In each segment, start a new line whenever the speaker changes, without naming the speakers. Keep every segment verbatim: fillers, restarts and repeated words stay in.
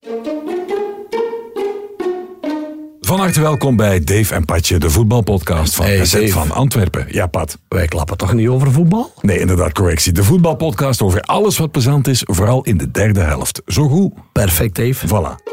Van harte welkom bij Dave en Patje, de voetbalpodcast van
Hey,
S Z
Dave.
van Antwerpen. Ja, Pat.
Wij klappen toch niet over voetbal?
Nee, inderdaad, correctie. De voetbalpodcast over alles wat plezant is, vooral in de derde helft. Zo goed.
Perfect, Dave.
Voilà.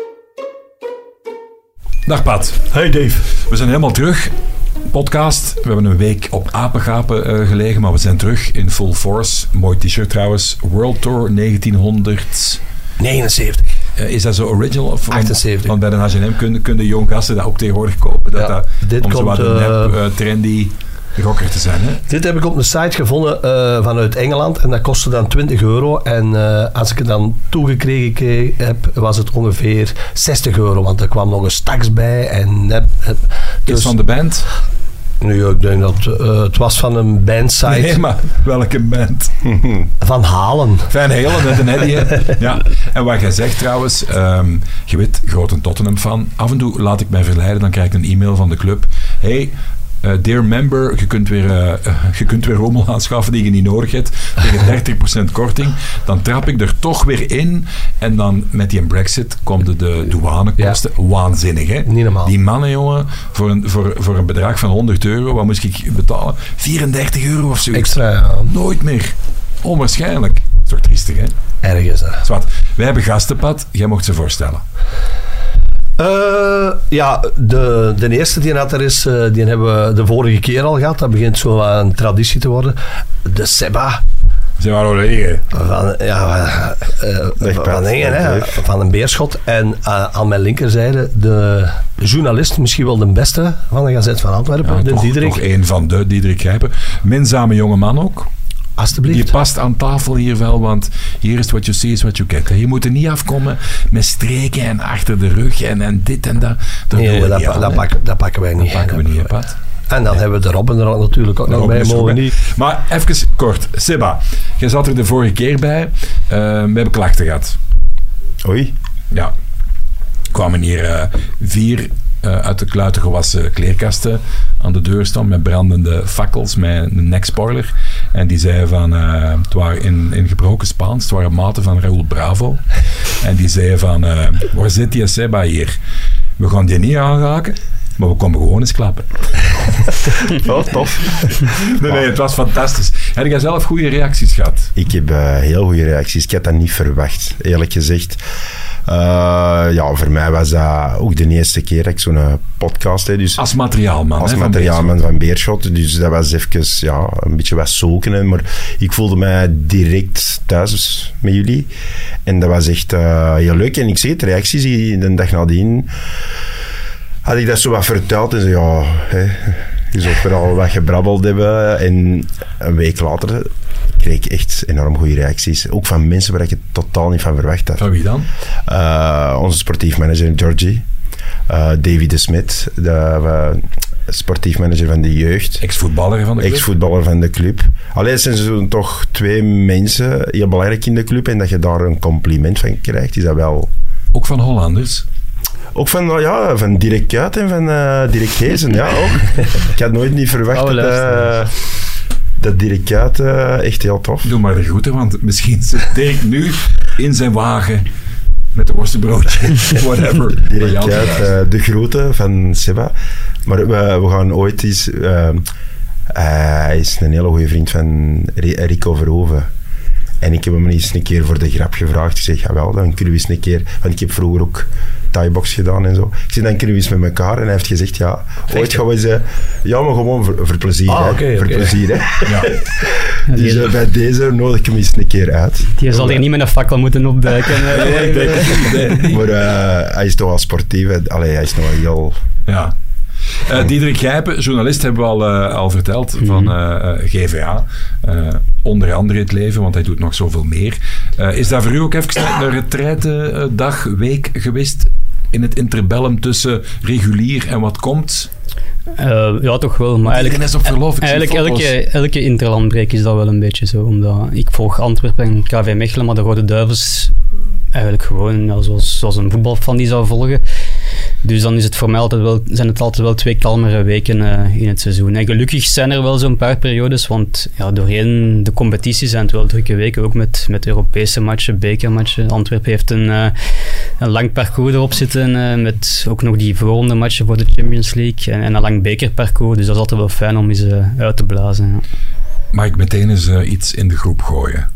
Dag Pat.
Hey Dave.
We zijn helemaal terug. Podcast. We hebben een week op apengapen uh, gelegen, maar we zijn terug in full force. Mooi t-shirt trouwens. World Tour negentienhonderd...
negenenzeventig.
Uh, is dat zo original? Of,
achtenzeventig.
Want bij de H en M kunnen, kunnen jong gasten dat ook tegenwoordig kopen. Dat
Ja,
dat,
dit
om zo
komt,
wat een
uh,
nep, uh, trendy rocker te zijn. Hè?
Dit heb ik op een site gevonden uh, vanuit Engeland en dat kostte dan twintig euro. En uh, als ik het dan toegekregen kreeg, heb, was het ongeveer zestig euro. Want er kwam nog een staks bij. En, uh,
Dus, is van de band?
Nu, ik denk dat uh, het was van een bandsite.
Nee, maar welke band?
Van Halen.
Fijn Helen met een Eddie. Ja. En wat jij zegt trouwens, um, je weet, grote Tottenham-fan. Af en toe laat ik mij verleiden, dan krijg ik een e-mail van de club. Hey, Uh, dear member, je kunt weer, uh, uh, je kunt weer rommel aanschaffen die je niet nodig hebt, tegen dertig procent korting. Dan trap ik er toch weer in en dan met die Brexit komt de douanekosten. Ja. Waanzinnig, hè?
Niet normaal.
Die mannen, jongen, voor een, voor, voor een bedrag van honderd euro, wat moest ik betalen? vierendertig euro of zoiets.
Extra, ja.
Nooit meer. Onwaarschijnlijk. Dat is toch triestig, hè?
Erg is dat.
Zwart. Wij hebben gastenpad, jij mocht ze voorstellen.
Uh, ja, de, de eerste die net er is, uh, die hebben we de vorige keer al gehad. Dat begint zo een traditie te worden. De Seba.
Ze waren al liggen.
Van, ja, uh, van, van, dingen, hè, van een Beerschot. En uh, aan mijn linkerzijde de journalist, misschien wel de beste van de Gazet van Antwerpen,
Ja,
de
toch,
Diederik.
Toch een van de, Diederik Gijpen. Minzame jonge man ook.
Alsjeblieft.
Die past aan tafel hier wel, want hier is what you see is what you get. Je moet er niet afkomen met streken en achter de rug en, en dit en dat. Dat,
nee,
doen we
dat,
niet
pa,
aan,
dat, pakken, dat pakken wij niet.
Dat pakken we niet, hè, Pat?
En dan
ja.
hebben we de Robben er natuurlijk ook nog bij. Mogen niet.
Maar even kort. Seba, jij zat er de vorige keer bij. Uh, we hebben klachten gehad.
Oei.
Ja. Er kwamen hier uh, vier uh, uit de kluiten gewassen kleerkasten aan de deur staan met brandende fakkels, met een nekspoiler. En die zeiden van, uh, het waren in, in gebroken Spaans, het waren maten van Raúl Bravo. En die zeiden van, uh, waar zit die Seba hier? We gaan die niet aanraken, maar we komen gewoon eens klappen.
Oh, tof.
Nee, nee, het was fantastisch. Heb jij zelf goede reacties gehad?
Ik heb uh, heel goede reacties. Ik had dat niet verwacht, eerlijk gezegd. Uh, ja, voor mij was dat ook de eerste keer dat ik zo'n podcast heb. Dus
als materiaalman.
Als
hè,
materiaalman van Beerschot. Van Beerschot. Dus dat was even ja, een beetje wat zoeken. Hè. Maar ik voelde mij direct thuis met jullie. En dat was echt uh, heel leuk. En ik zeg het, reacties die de dag nadien had ik dat zo wat verteld. En zei ja, hè, je zult er al wat gebrabbeld hebben. En een week later kreeg ik echt enorm goede reacties. Ook van mensen waar ik het totaal niet van verwacht had.
Van wie dan?
Uh, onze sportief manager Georgie. Uh, Davy de Smit, de uh, sportief manager van de jeugd.
Ex-voetballer van de club.
Ex-voetballer van de club. Alleen het zijn zo toch twee mensen heel belangrijk in de club. En dat je daar een compliment van krijgt, is dat wel...
Ook van Hollanders?
Ook van, nou ja, van Dirk Kuyt en van uh, Dirk Heesen, ja ook. Ik had nooit niet verwacht oh, dat... Uh, Dat Dirk Kuyt uh, echt heel tof.
Doe maar de groeten, want misschien zit Dirk nu in zijn wagen met een worstenbroodje. Whatever.
Dirk Kuyt, uh, de groeten van Seba. Maar we, we gaan ooit eens... Uh, uh, hij is een hele goede vriend van Rico Verhoeven. En ik heb hem eens een keer voor de grap gevraagd. Ik zeg, ja wel, dan kunnen we eens een keer... Want ik heb vroeger ook thai-box gedaan en zo. Ik zeg, dan kunnen we eens met elkaar. En hij heeft gezegd, ja, ooit gaan we eens... Uh, ja, maar gewoon voor, voor plezier,
ah,
hè.
Okay,
voor
okay.
plezier, hè.
Ja.
Dus uh, bij deze nodig ik hem eens een keer uit.
Die zal hier niet met een fakkel moeten opduiken.
Nee, ik denk het niet.
Maar uh, hij is toch wel sportief. Hè. Allee, hij is nog wel heel...
Ja. Uh, Diederik Gijpen, journalist, hebben we al, uh, al verteld, mm-hmm. van uh, G V A. Uh, onder andere het leven, want hij doet nog zoveel meer. Uh, is dat voor u ook even een retraite dag, week geweest in het interbellum tussen regulier en wat komt?
Uh, ja, toch wel. Maar eigenlijk,
is op verlof.
eigenlijk elke, elke interlandbreek is dat wel een beetje zo. Omdat ik volg Antwerpen en K V Mechelen, maar de Rode Duivels eigenlijk gewoon ja, zoals, zoals een voetbalfan die zou volgen. Dus dan is het voor mij altijd wel, zijn het altijd wel twee kalmere weken uh, in het seizoen. En gelukkig zijn er wel zo'n paar periodes, want ja, doorheen de competitie zijn het wel drukke weken, ook met, met Europese matchen, bekermatchen. Antwerpen heeft een, uh, een lang parcours erop zitten, uh, met ook nog die voorronde matchen voor de Champions League en, en een lang bekerparcours, dus dat is altijd wel fijn om eens uh, uit te blazen. Ja.
Mag ik meteen eens uh, iets in de groep gooien?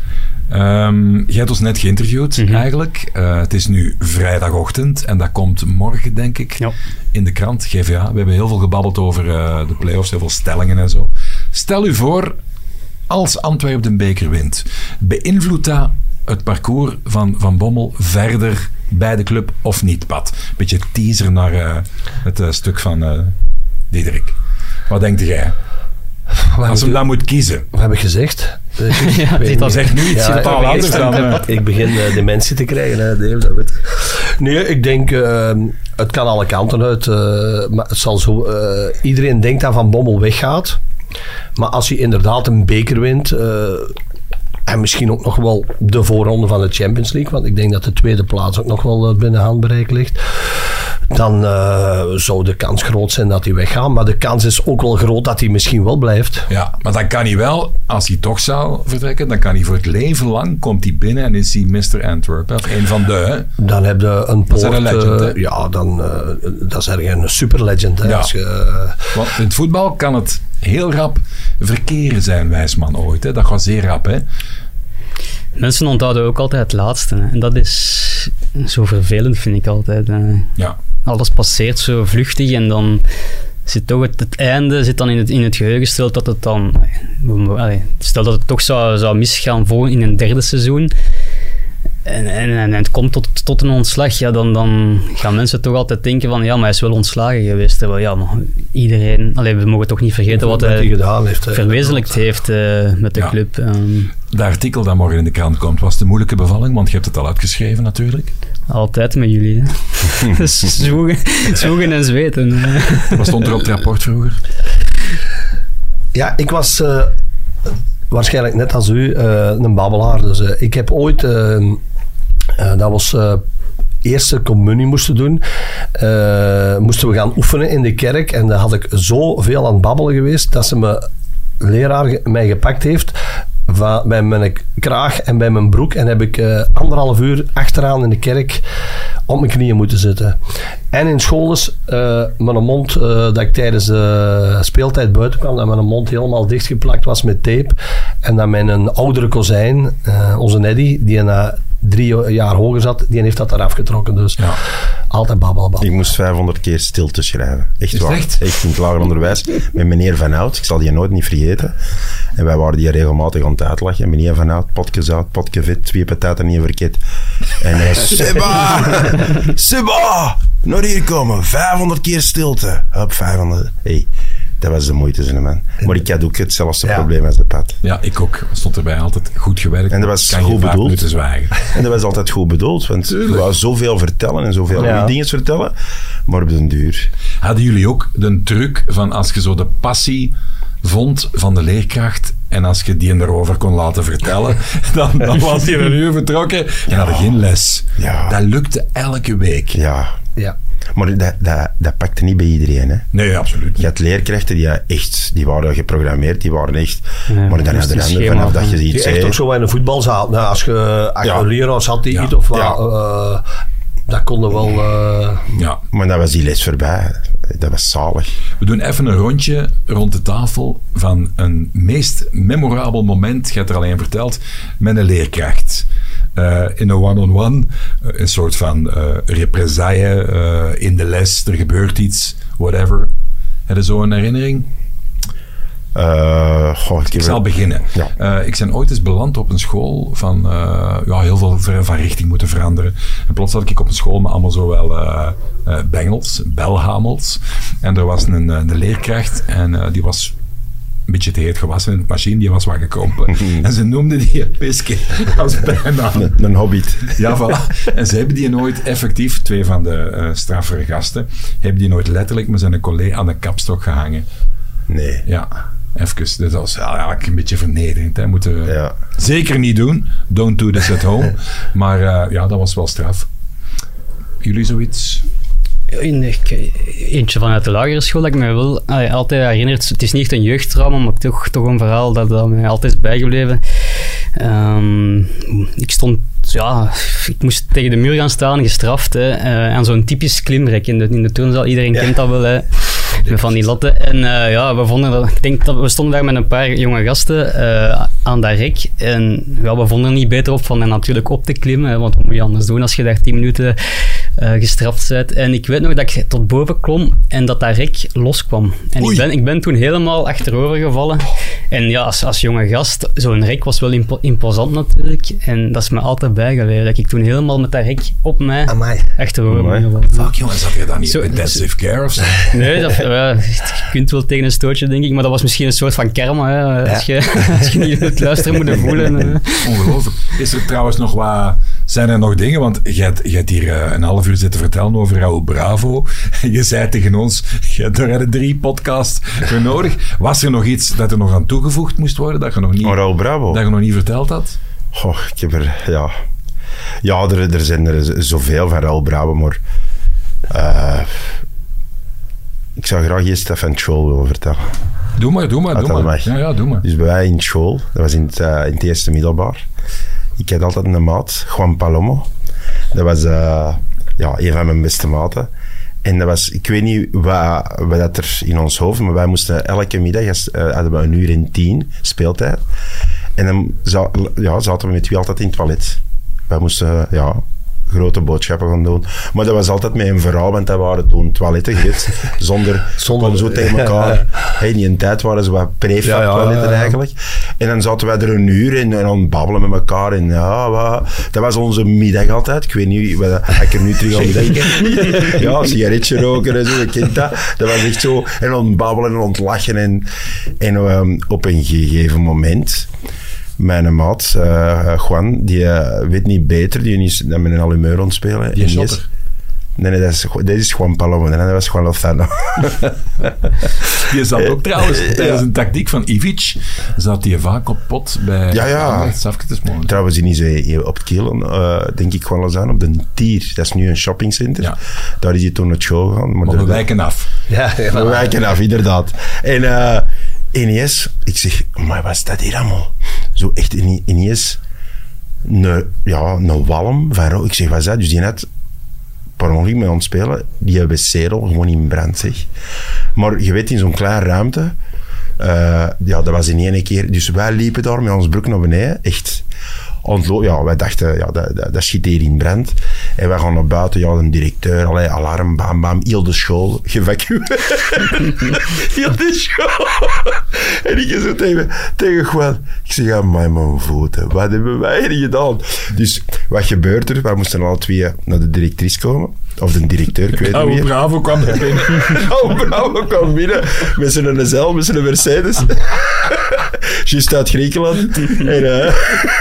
Um, jij hebt ons net geïnterviewd, mm-hmm. eigenlijk. Uh, het is nu vrijdagochtend en dat komt morgen, denk ik, ja. in de krant, G V A. We hebben heel veel gebabbeld over uh, de play-offs, heel veel stellingen en zo. Stel u voor, als Antwerpen de beker wint, beïnvloedt dat het parcours van Van Bommel verder bij de club of niet, Pat? Beetje teaser naar uh, het uh, stuk van uh, Diederik. Wat denkt jij? Als hem dan moet kiezen.
We hebben gezegd.
Ja, dat
zegt nu iets ja, totaal anders dan. Uh.
Ik begin uh, dementie te krijgen, hè, Dave, dat weet ik. Nee, ik denk, uh, het kan alle kanten uit. Uh, maar het zal zo, uh, iedereen denkt dat Van Bommel weggaat. Maar als hij inderdaad een beker wint, uh, en misschien ook nog wel de voorronde van de Champions League, want ik denk dat de tweede plaats ook nog wel binnen handbereik ligt, dan uh, zou de kans groot zijn dat hij weggaat. Maar de kans is ook wel groot dat hij misschien wel blijft.
Ja, maar dan kan hij wel, als hij toch zou vertrekken, dan kan hij voor het leven lang, komt hij binnen en is hij mister Antwerp. Of een van de... Hè?
Dan heb je een poort...
Dat is een legend, hè?
Uh, ja, dan, uh, dat is ergens een superlegend. Hè,
ja.
als je, uh,
want in het voetbal kan het heel rap verkeren zijn, Wijsman, ooit. Hè? Dat gaat zeer rap, hè?
Mensen onthouden ook altijd het laatste. Hè. En dat is zo vervelend, vind ik altijd. Hè.
Ja.
Alles passeert zo vluchtig en dan zit toch het, het einde zit dan in het, in het geheugen. Stel dat het dan... Stel dat het toch zou, zou misgaan voor in een derde seizoen. En, en, en het komt tot, tot een ontslag, ja, dan, dan gaan mensen toch altijd denken van ja, maar hij is wel ontslagen geweest. Wel, ja, maar iedereen... Allee, we mogen toch niet vergeten wat hij
gedaan heeft,
verwezenlijkt heeft uh, met de ja. club. Um,
de artikel dat morgen in de krant komt, was de moeilijke bevalling, want je hebt het al uitgeschreven natuurlijk.
Altijd met jullie. Dus zwoegen, zwoegen en zweten.
Wat stond er op het rapport vroeger?
Ja, ik was... Uh, waarschijnlijk net als u, uh, een babbelaar. Dus, uh, ik heb ooit, uh, uh, dat was uh, eerste communie moesten doen, uh, moesten we gaan oefenen in de kerk en daar had ik zoveel aan het babbelen geweest dat ze me, leraar ge- mij gepakt heeft van, bij mijn kraag en bij mijn broek en heb ik uh, anderhalf uur achteraan in de kerk op mijn knieën moeten zitten. En in school is uh, mijn mond, uh, dat ik tijdens de speeltijd buiten kwam, dat mijn mond helemaal dichtgeplakt was met tape. En dat mijn oudere kozijn, uh, onze Neddy, die na drie jaar hoger zat, die heeft dat eraf getrokken. Dus ja. Altijd babbel, babbel.
Ik moest vijfhonderd keer stilte schrijven. Echt waar.
Echt?
Echt in het lager onderwijs. Met meneer Van Hout. Ik zal die nooit niet vergeten. En wij waren die regelmatig aan het uitlachen. Meneer Van Hout, potje zout, potje vet, twee pataten niet verkeerd. En hij Seba! Seba! Naar hier komen. vijfhonderd keer stilte. Hup, vijfhonderd. Hey. Dat was de moeite, zijn man. Maar ik had ook hetzelfde ja. probleem als de Pat.
Ja, ik ook. Stond erbij altijd goed gewerkt.
En dat was
kan
goed bedoeld.
Moeten zwijgen.
En dat was altijd goed bedoeld. Want je wou zoveel vertellen en zoveel ja. dingen vertellen. Maar op den duur.
Hadden jullie ook de truc van als je zo de passie vond van de leerkracht en als je die erover kon laten vertellen, dan, dan was hij een uur vertrokken en ja. hadden geen les. Ja. Dat lukte elke week.
Ja.
Ja.
Maar dat, dat, dat pakte niet bij iedereen. Hè?
Nee, absoluut.
Je had leerkrachten die echt, die waren geprogrammeerd, die waren echt... Ja, maar dan had je de vanaf dat je iets
die
zei...
echt ook zo in de voetbalzaal. Nou, als je, als je ja. een leraar had die ja. iets of wat... Ja. Uh, dat konden wel... Uh...
Ja.
Maar dan was die les voorbij. Dat was zalig.
We doen even een rondje rond de tafel van een meest memorabel moment, je hebt er al een verteld, met een leerkracht. Uh, in een one-on-one, uh, een soort van uh, represaille uh, in de les, er gebeurt iets, whatever. Heb je zo een herinnering?
Uh, goh, ik
ik zal beginnen. Ja. Uh, ik ben ooit eens beland op een school van uh, ja, heel veel van richting moeten veranderen. En plots had ik op een school met allemaal zowel uh, uh, bengels, belhamels. En er was een, een leerkracht en uh, die was een beetje te heet gewassen in de machine, die was wat gekrompen. En ze noemden die een piske als bijnaam.
Een, een hobbit.
Ja, voilà. En ze hebben die nooit effectief, twee van de uh, straffere gasten, hebben die nooit letterlijk met zijn collega aan de kapstok gehangen.
Nee.
Ja, even. Dus dat was eigenlijk een beetje vernederend. Hè. Moeten we
ja.
zeker niet doen. Don't do this at home. Maar uh, ja, dat was wel straf. Jullie zoiets?
Eentje vanuit de lagere school dat ik me wel allee, altijd herinnert. Het is niet echt een jeugdtrauma, maar toch, toch een verhaal dat, dat mij altijd is bijgebleven. Um, ik stond ja, ik moest tegen de muur gaan staan, gestraft. Hè, uh, aan zo'n typisch klimrek in de, in de turnzaal. Iedereen ja. kent dat wel, hè, met van die latten. En uh, ja, we vonden dat, ik denk dat we stonden daar met een paar jonge gasten uh, aan dat rek. En ja, we vonden er niet beter op van er natuurlijk op te klimmen. Hè, want wat moet je anders doen als je daar tien minuten uh, gestraft bent. En ik weet nog dat ik tot boven klom en dat dat rek loskwam. En ik ben, ik ben toen helemaal achterover gevallen. En ja, als, als jonge gast, zo'n rek was wel impo- imposant natuurlijk. En dat is me altijd bijgeleerd. Dat ik toen helemaal met dat rek op mij
Amai.
achterover ben gevallen.
Fuck jongen, zat je dan niet
Zo,
op intensive care of zo?
Nee, dat, ja, je kunt wel tegen een stootje, denk ik. Maar dat was misschien een soort van karma. Hè. Als, je, als je niet het luisteren moet voelen. Hè.
Ongelooflijk. Is er trouwens nog wat... Zijn er nog dingen? Want je hebt, je hebt hier uh, een half uur zitten vertellen over Raúl Bravo. Je zei tegen ons, je hebt er drie podcasts voor nodig. Was er nog iets dat er nog aan toegevoegd moest worden? Dat je nog niet,
oh, Raúl Bravo?
Dat je nog niet verteld had?
Oh, ik heb er... Ja, ja er, er zijn er zoveel van Raúl Bravo, maar... Uh, ik zou graag hier Stefan Scholl willen vertellen.
Doe maar, doe maar.
Doe
doe
maar.
Ja, ja, doe maar.
Dus bij mij in school, dat was in het, uh, in het eerste middelbaar. Ik had altijd een maat, Juan Palomo. Dat was uh, ja, een van mijn beste maten. En dat was, ik weet niet wat, wat dat er in ons hoofd, maar wij moesten elke middag, uh, hadden we een uur en tien speeltijd. En dan za, ja, zaten we met twee altijd in het toilet. Wij moesten, ja... grote boodschappen gaan doen. Maar dat was altijd met een verhaal, want dat waren toen toiletten, weet, zonder, zonder zo tegen elkaar. Ja. Hey, in die tijd waren ze wat prefab ja, ja, toiletten ja, ja. eigenlijk. En dan zaten wij er een uur in en dan babbelen met elkaar. En ja, wat, dat was onze middag altijd. Ik weet niet wat ik er nu terug aan denk. Ja, sigaretje roken en zo, je kent dat. Dat was echt zo. En dan babbelen en ontlachen. En, en um, op een gegeven moment... Mijn maat, uh, Juan, die uh, weet niet beter, die is met een allumeur aan het spelen.
Die is shotter.
Nee, nee, dat is, dat is Juan Palomo. Nee, dat was Juan Lozano.
Die zat ook trouwens, tijdens een tactiek van Ivic, zat hij vaak op pot bij...
Ja, ja. Trouwens, die is op het Kiel, uh, denk ik, Juan Lozano, op de Tier. Dat is nu een shoppingcenter. Ja. Daar is hij toen naar show gegaan.
Maar we wijken af.
Ja, ja. We wijken af, inderdaad. En... Uh, ineens, ik zeg, maar wat is dat hier allemaal? Zo echt ineens een, ja, een walm van rook. Ik zeg, wat is dat? Dus die net per ongeluk met ons spelen, die wc-rol gewoon in brand, zeg. Maar je weet, in zo'n kleine ruimte, uh, ja, dat was in één keer. Dus wij liepen daar met ons broek naar beneden, echt... Ontlo- ja, wij dachten, ja, dat, dat, dat schiet hier in brand. En wij gaan naar buiten, ja, een directeur, allee, alarm, bam, bam, heel de school, gevacueerd. Heel de school. En ik zo tegen, tegen Juan, ik zeg, ja, mijn mijn voeten, wat hebben wij hier gedaan? Dus, wat gebeurt er? Wij moesten alle twee naar de directrice komen. Of de directeur, ik weet niet meer.
Oh, Bravo kwam er binnen.
Oh, Bravo kwam binnen. Met zijn S L, met zijn Mercedes. Juist uit Griekenland. En... Uh,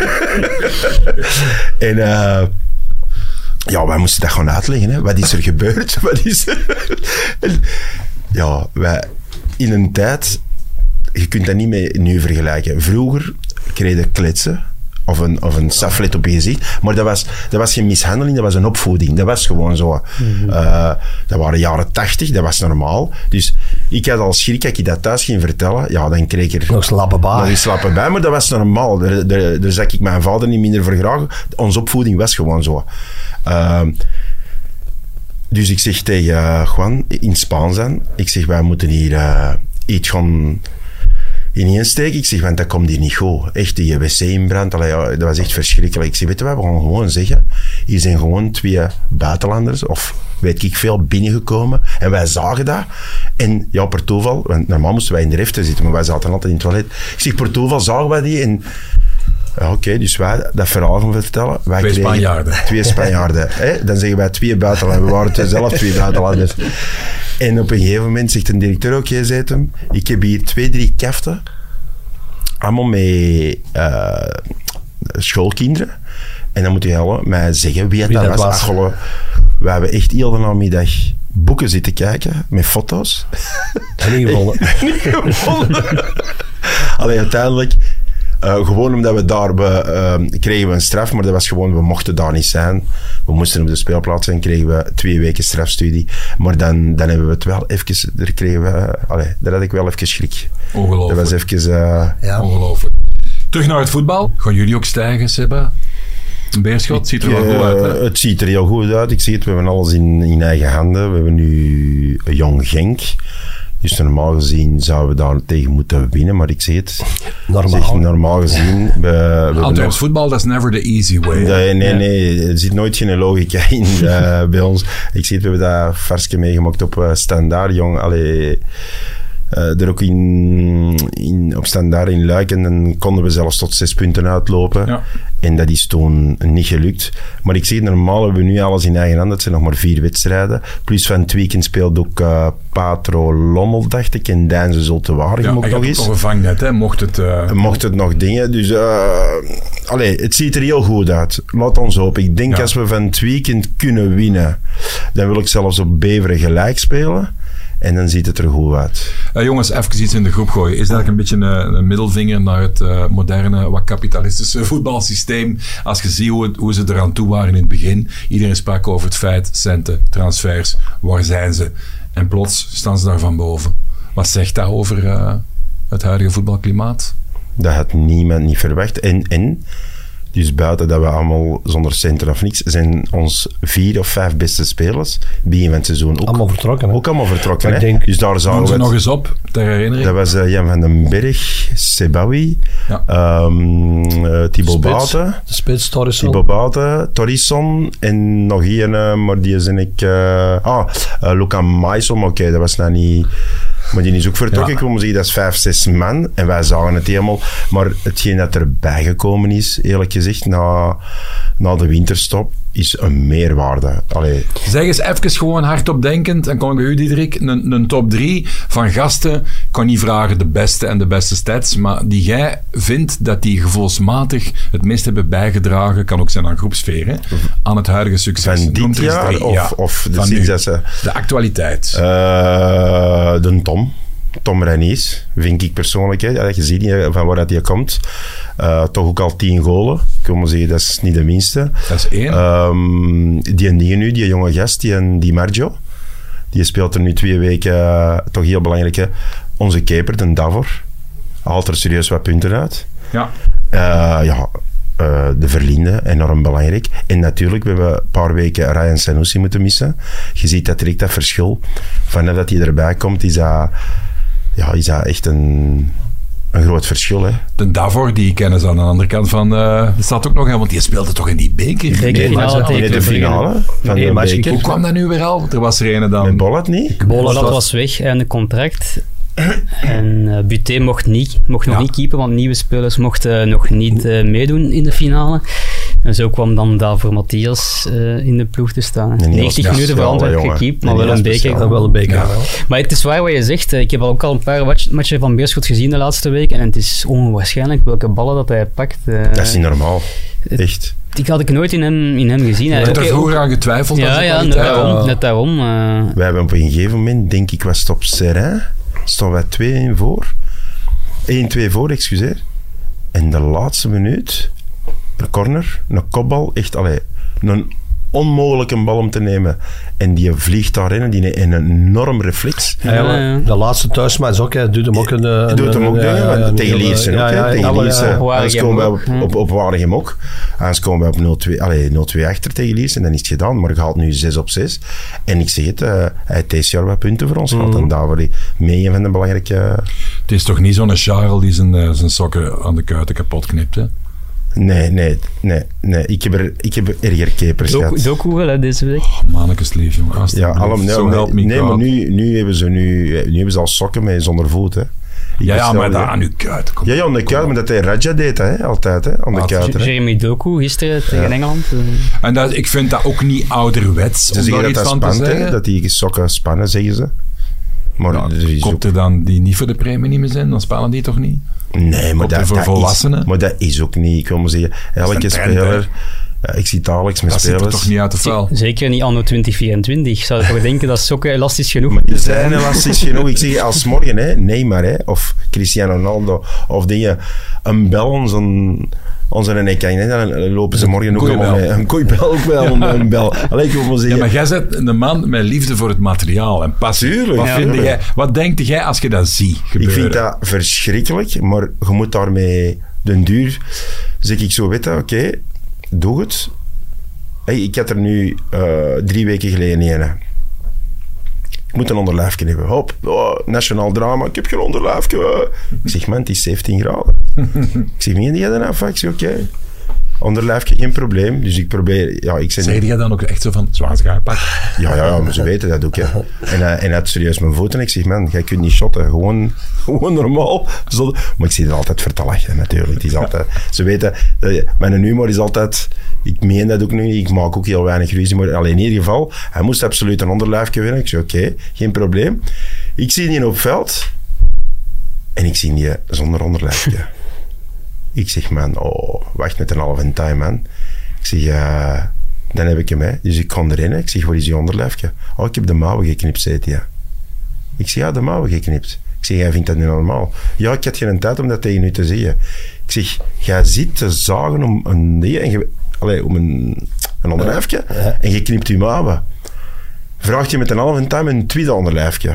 en uh, ja, wij moesten dat gewoon uitleggen. Hè. Wat is er gebeurd? Wat is er? En, ja, wij... In een tijd... Je kunt dat niet met nu vergelijken. Vroeger kreeg je kletsen. Of een, of een saflet op je gezicht. Maar dat was, dat was geen mishandeling, dat was een opvoeding. Dat was gewoon zo. Mm-hmm. Uh, dat waren jaren tachtig, dat was normaal. Dus ik had al schrik, als ik dat thuis ging vertellen, ja, dan kreeg ik er...
Nog slappen bij.
Nog slappen bij, maar dat was normaal. Daar, daar, daar zag ik mijn vader niet minder voor graag. Onze opvoeding was gewoon zo. Uh, dus ik zeg tegen uh, Juan, in Spaans dan, ik zeg, wij moeten hier uh, iets gaan... ineensteken. Ik zeg, want dat komt hier niet goed. Echt, die wc in brand. Allee, ja, dat was echt verschrikkelijk. Ik zeg, weet je wat, we gaan gewoon zeggen, hier zijn gewoon twee buitenlanders, of weet ik veel, binnengekomen. En wij zagen dat. En ja, per toeval, want normaal moesten wij in de refter zitten, maar wij zaten altijd in het toilet. Ik zeg, per toeval zagen wij die en... Ja, oké, okay, dus wij dat verhaal gaan vertellen. Wij
twee Spanjaarden.
Twee Spanjaarden. Hè? Dan zeggen wij twee buitenlanders. We waren zelf twee buitenlanders. En op een gegeven moment zegt een directeur ook, jij zegt hem, ik heb hier twee, drie kaften, allemaal met uh, schoolkinderen. En dan moet je helemaal mij zeggen wie het dat was. was. Ach, we hebben echt heel de namiddag boeken zitten kijken, met foto's.
En niet gewonnen.
Niet gewonnen. Allee, uiteindelijk... Uh, gewoon omdat we daar, we, uh, kregen we een straf, maar dat was gewoon, we mochten daar niet zijn. We moesten op de speelplaats zijn, kregen we twee weken strafstudie. Maar dan, dan hebben we het wel even, daar kregen we, uh, allee, daar had ik wel even schrik.
Ongelooflijk.
Dat was even... Uh,
ja. Ongelooflijk. Terug naar het voetbal. Gaan jullie ook stijgen, Seba? Beerschot, ziet er
Ik,
wel goed
uh,
uit. Hè?
Het ziet er heel goed uit. Ik zie het, we hebben alles in, in eigen handen. We hebben nu een jong Genk. Dus normaal gezien zouden we daar tegen moeten winnen, maar ik zie het.
Normaal.
Zeg, normaal gezien. We, we
Antwerps
nog,
voetbal, dat is never the easy way.
nee, nee, nee. Er zit nooit geen logica in uh, bij ons. Ik zie het, we hebben dat versje meegemaakt op uh, Standaard, jong. Allee... Uh, er ook in, in, op Standaard in Luik en dan konden we zelfs tot zes punten uitlopen. Ja. En dat is toen niet gelukt. Maar ik zeg, normaal hebben we nu alles in eigen hand. Het zijn nog maar vier wedstrijden. Plus van het weekend speelt ook uh, Patro Lommel, dacht ik. En Deinze Zultewaardigem
ja,
ook nog eens.
nog een vangnet, hè? Mocht het... Uh...
Mocht het nog dingen. Dus uh, allee, het ziet er heel goed uit. Laat ons hopen. Ik denk ja. als we van het weekend kunnen winnen, dan wil ik zelfs op Beveren gelijk spelen. En dan ziet het er goed uit.
Uh, jongens, even iets in de groep gooien. Is dat een beetje een, een middelvinger naar het uh, moderne, wat kapitalistische voetbalsysteem? Als je ziet hoe, het, hoe ze eraan toe waren in het begin. Iedereen sprak over het feit, centen, transfers, waar zijn ze? En plots staan ze daar van boven. Wat zegt dat over uh, het huidige voetbalklimaat?
Dat had niemand niet verwacht. En... en Dus buiten dat we allemaal zonder centen of niks, zijn ons vier of vijf beste spelers begin van het seizoen ook
allemaal vertrokken. Hè?
Ook allemaal vertrokken.
Ik
hè?
denk,
dus daar zouden
we
we
nog eens op, ter herinnering.
Dat was uh, Jan van den Berg, Sebawi, ja. um, uh, Thibaut Baten.
De spits, Torisson.
Thibaut Baten, Torisson en nog één, uh, maar die zijn ik... Uh, ah, uh, Luca Maisel, maar oké, okay, dat was nou niet... Maar die is ook vertrokken. Ja. Ik wil maar zeggen, dat is vijf, zes man. En wij zagen het helemaal. Maar hetgeen dat erbij gekomen is, eerlijk gezegd, na, na de winterstop, is een meerwaarde. Allee.
Zeg eens even gewoon hardop denkend, en kom ik bij u, Diederik, een, een top drie van gasten. Ik kan niet vragen de beste en de beste stats, maar die jij vindt dat die gevoelsmatig het meest hebben bijgedragen, kan ook zijn aan groepsfeer, hè, aan het huidige succes.
Van dit jaar? Drie, of, ja, of de,
van nu,
ze,
de actualiteit?
Uh, de Tom. Tom Reiniers, vind ik persoonlijk. Hè. Je ziet niet van waar dat hij komt. Uh, toch ook al tien golen. Ik wil maar zeggen, dat is niet de minste.
Dat is één.
Um, die die nu, die jonge gast, die, die Marjo, die speelt er nu twee weken, uh, toch heel belangrijk. Hè. Onze keeper, de Davor, haalt er serieus wat punten uit.
Ja.
Uh, ja, uh, de Verlinde, enorm belangrijk. En natuurlijk, we hebben een paar weken Ryan Sanusi moeten missen. Je ziet dat direct dat verschil. Vanaf dat hij erbij komt, is dat... Ja, is dat echt een, een groot verschil. Hè?
De Davor, die kennen ze aan de andere kant van... Uh, dat staat ook nog, hè, want die speelde toch in die beker?
Bekerfinale
nee, in de finale van
nee,
de beker.
Hoe kwam dat nu weer al? Er was er een dan...
Met Bollet niet?
Bollet was, was weg, einde contract. En uh, Buté mocht, niet, mocht nog ja. niet keepen, want nieuwe spelers mochten uh, nog niet uh, meedoen in de finale. En zo kwam dan daar voor Matthias uh, in de ploeg te staan. Nee, negentig minuten voor Antwerpen gekiept, maar wel een beker.
Ja, wel een beker.
Ja. Maar het is waar wat je zegt. Ik heb ook al een paar matchen van Beerschot gezien de laatste week en het is onwaarschijnlijk welke ballen dat hij pakt. Uh,
dat is niet normaal. Echt.
Die had ik nooit in hem, in hem gezien.
Je hebt er vroeger aan getwijfeld.
Ja, ja, net daarom. Net daarom uh...
Wij hebben op een gegeven moment, denk ik, was het op Serrain, stonden wij twee één voor. één twee voor, excuseer. En de laatste minuut, een corner, een kopbal, echt, allee, een onmogelijke bal om te nemen. En die vliegt daarin en die heeft een enorm reflex.
Ja, ja, ja. De laatste thuismatch ook, hij doet hem ook een...
Hij doet hem ook, ja, ja, ja, tegen Liersen ook, ja, ja, tegen Liersen. Anders komen wij op, op, op Waregem ook. Anders komen wij op nul twee, allee, nul twee achter tegen Liersen en dan is het gedaan. Maar je haalt nu zes op zes. En ik zeg het, uh, hij heeft deze jaar wat punten voor ons gehad. Mm. En daar word ik mee een van de belangrijke... Uh,
het is toch niet zo'n Charles die zijn, uh, zijn sokken aan de kuiten kapot knipt, hè?
Nee, nee, nee, nee. Ik heb er, ik heb erger keepers gehad.
Doku wel, hè, deze week.
Oh, mannekes lief, jongen.
Ja, allemaal, nee, so nee, nee maar nu, nu, hebben ze nu, nu hebben ze al sokken met zonder voet, hè. Ik
ja, ja, maar dat aan uw kuit.
Ja, ja, aan de kuit, maar dat hij Raja deed, hè, altijd, hè, aan de kuit.
Jeremy Doku, gisteren tegen ja. Engeland.
En dat, ik vind dat ook niet ouderwets.
Ze zeggen dat dat spant, hè, dat die sokken spannen, zeggen ze. Maar
ja, er komt er dan die niet voor de premie niet meer zijn, dan spelen die toch niet?
Nee, maar dat,
voor
dat
volwassenen?
Is, maar dat is ook niet. Ik wil maar zeggen, elke speler... Ja, ik zie dagelijks met
dat
spelers...
Dat zit er toch niet uit de vuil?
Zeker niet anno twintig vierentwintig. Zou je toch denken dat sokken elastisch genoeg
maar die zijn elastisch genoeg. Ik zeg als morgen, hè, Neymar, hè, of Cristiano Ronaldo, of dingen, een bel onze... Onze nek, hè, dan lopen ze morgen ook allemaal mee. Een koeibel ook wel, een, een bel. Allee, ik wil maar zeggen...
Ja, maar jij bent een man met liefde voor het materiaal en passie.
Tuurlijk.
Wat,
ja,
vind jij, wat denk jij als je dat ziet gebeuren?
Ik vind dat verschrikkelijk, maar je moet daarmee den duur... Zeg ik zo, weet je, oké... Okay, doe het. Hey, ik had er nu uh, drie weken geleden een. Ik moet een onderlijfje hebben. Hop, oh, nationaal drama. Ik heb geen onderlijfje. Ik zeg, man, het is zeventien graden. Ik zeg, meen jij dan af? Ik zeg, oké. Okay. Onderlijfje, geen probleem. Dus ik probeer... Ja, ik
zeg jij dan ook echt zo van, zwaar pak?
Ja, ja, ja, maar ze weten dat ook. Hè. En, uh, en hij had serieus mijn voeten. Ik zeg, man, jij kunt niet shotten. Gewoon, gewoon normaal. Zo. Maar ik zie er altijd voor te lachen, natuurlijk. Het is altijd, ze weten... Uh, mijn humor is altijd... Ik meen dat ook nu. Ik maak ook heel weinig ruzie. Maar alleen in ieder geval, hij moest absoluut een onderlijfje winnen. Ik zeg, oké, okay, geen probleem. Ik zie die op veld. En ik zie die zonder onderlijfje. Ik zeg, man, oh, wacht met een halve time, man. Ik zeg, uh, dan heb ik hem, hè. Dus ik ga erin, hè. Ik zeg, waar is die onderlijfje? Oh, ik heb de mouwen geknipt, zei hij. Ik zeg, ja, de mouwen geknipt. Ik zeg, jij vindt dat niet normaal? Ja, ik had geen tijd om dat tegen u te zeggen. Ik zeg, jij zit te zagen om een... Nee, en je, allee, om een, een onderlijfje ja, ja. En je knipt je mouwen. Vraagt je met een halve time een tweede onderlijfje.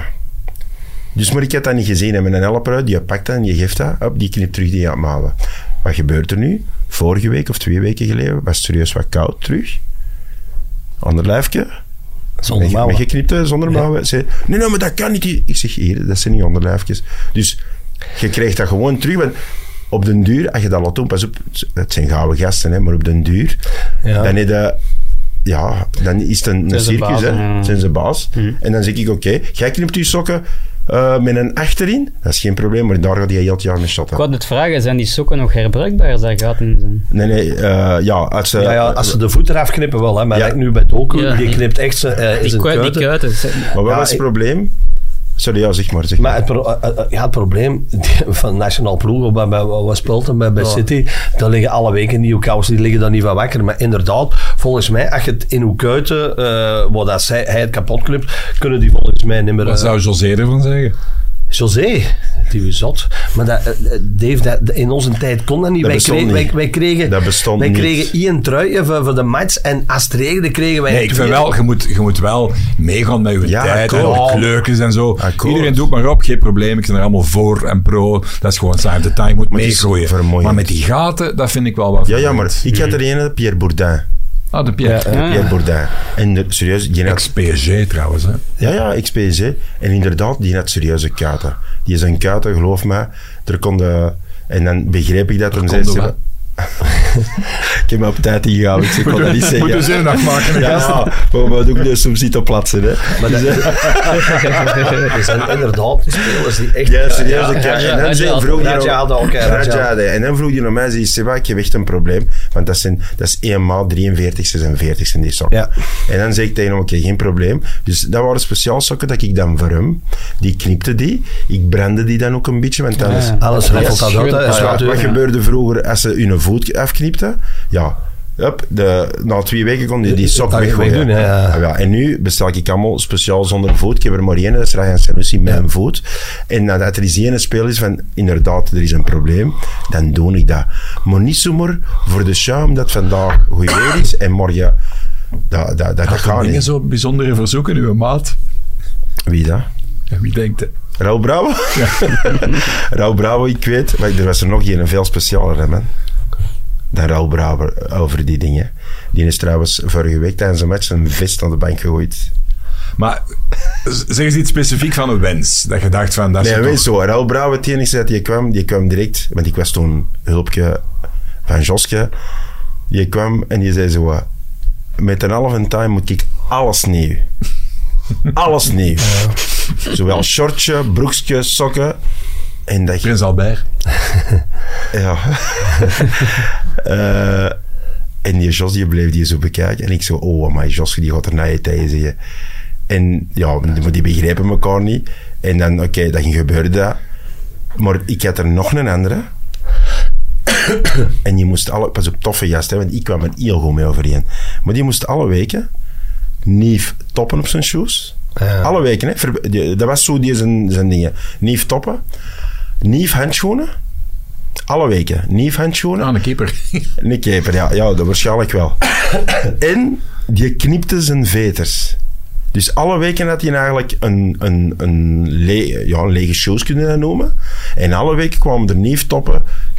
Dus maar ik had dat niet gezien. En met een helper uit, die pakt dat en je geeft dat. Op, die knipt terug die aan mouwen. Wat gebeurt er nu? Vorige week of twee weken geleden was het serieus wat koud terug. Onderlijfje.
Zonder mouwen.
Met geknipte, zonder ja. mouwen. Zei, nee, nee, maar dat kan niet. Ik zeg, hier, dat zijn niet onderlijfjes. Dus je krijgt dat gewoon terug. Want op den duur, als je dat laat doen, pas op, het zijn gouden gasten, hè, maar op den duur, ja. dan heb je... Ja, dan is het een, een circus, baas, hè. Ja. Zijn ze baas. Mm. En dan zeg ik, oké, okay, jij knipt je sokken uh, met een achterin, dat is geen probleem, maar daar gaat hij heel het jaar mee shotten.
Ik wou het vragen, zijn die sokken nog herbruikbaar als dat gaat in zijn?
Nee, nee, uh, ja, als ze...
Ja, ja, als ze de voet eraf knippen wel, hè, maar ja. nu bij Doku, ja. die knipt echt zijn uh,
die kuiten. Die kuiten.
Maar wat ja, was het probleem? Sorry, ja, zeg maar. Zeg maar.
maar het, pro- uh, ja, het probleem van nationaal ploeg, bij, bij, wat speelt er bij, bij ja. City, daar liggen alle weken nieuwe kousen, die liggen daar niet van wakker. Maar inderdaad, volgens mij, als je het in uw kuiten, uh, wat dat zij, hij het kapot knipt, kunnen die volgens mij niet meer...
Wat zou José ervan zeggen?
José, die is zot. Maar dat, Dave, dat, in onze tijd kon dat niet.
Dat
wij, kregen,
niet.
Wij, wij kregen,
dat bestond
wij
niet.
kregen één trui voor, voor de match en als het regende kregen wij...
Nee, ik vind wel, je moet, je moet wel meegaan met je
ja,
tijd
akkoord.
en de kleurtjes en zo.
Akkoord.
Iedereen doet maar op, geen probleem. Ik ben er allemaal voor en pro. Dat is gewoon saai. De time moet meegroeien. Maar met die gaten, dat vind ik wel wat.
Ja, ja, maar ik had er een, Pierre Bourdin.
Ah, de Pierre.
Ja, ja. Pierre Bourdin. En de, serieus...
Ex-P S G trouwens, hè?
Ja, ja, ex-P S G. En inderdaad, die had serieuze kaarten. Die is een kuiten, geloof mij. Er kon de, en dan begreep ik dat. Er zei ze, ik heb me op tijd ingehaald. Ik kon dat niet zeggen.
Moet je zin afmaken.
Ja, ja, maar we doen dus soms niet op plaatsen. Hè. Maar dat,
er zijn inderdaad spelers die echt...
Ja, serieus. Ja, ja, ja,
en dan
Raja,
vroeg je
En dan vroeg je naar mij, zei Seba, ik heb echt een probleem. Want dat, zijn, dat is één maal drieënveertig, zesenveertig in die sokken. Ja. En dan zei ik tegen hem, oké, okay, geen probleem. Dus dat waren speciaal sokken dat ik dan voor hem, die knipte die. Ik brandde die dan ook een beetje. Want dan is,
ja, alles ruffelt dat uit.
Dus wat, wat gebeurde vroeger als ze hun voet afknipte? Ja, Hup, de, na twee weken kon je die sok weggooien. Ja, ja. Ja, en nu bestel ik allemaal speciaal zonder voet. Ik heb er maar één, dat is Ryan Sanusi met ja. een voet. En nadat er eens één speel is van, inderdaad, er is een probleem, dan doe ik dat. Maar niet zomaar voor de show, omdat vandaag goed weer is en morgen... Dat, dat, dat, dat gaat
dingen
niet.
Zo bijzondere verzoeken, uw maat.
Wie dat?
Ja, wie denkt het?
Raul Bravo? Ja. Raul Bravo, ik weet. Maar er was er nog een veel specialer, man. Dan Raul Bravo over die dingen. Die is trouwens vorige week tijdens een match een vest aan de bank gegooid.
Maar zeg eens iets specifiek van een wens. Dat je dacht van... Dat
nee, weet
toch...
zo. Raul Bravo, het enige dat die kwam, die kwam direct... Want ik was toen hulpje van Joske. Die kwam en die zei zo... Met een halve time moet ik alles nieuw. Alles nieuw. Ja. Zowel shortje, broekje, sokken... En dat
Prins Albert.
Ja. uh, en die Jos die bleef die zo bekijken. En ik zo, oh, maar Jos die gaat er naar je tijd zeggen. En ja, die begrepen elkaar niet. En dan, oké, okay, dan gebeurde dat. Maar ik had er nog een andere. En die moest alle... Pas op, toffe gast, hè, want ik kwam er heel goed mee overeen. Maar die moest alle weken nieuw toppen op zijn shoes. Ja. Alle weken, hè. Dat was zo die zijn, zijn dingen. Nieuw toppen. Nieuw handschoenen. Alle weken. Nieuw handschoenen.
Ah, een keeper.
Een keeper, ja. Ja, dat waarschijnlijk wel. En die knipte zijn veters. Dus alle weken had hij eigenlijk een, een, een, le- ja, een lege shows kunnen noemen. En alle weken kwamen er nieuw toppen,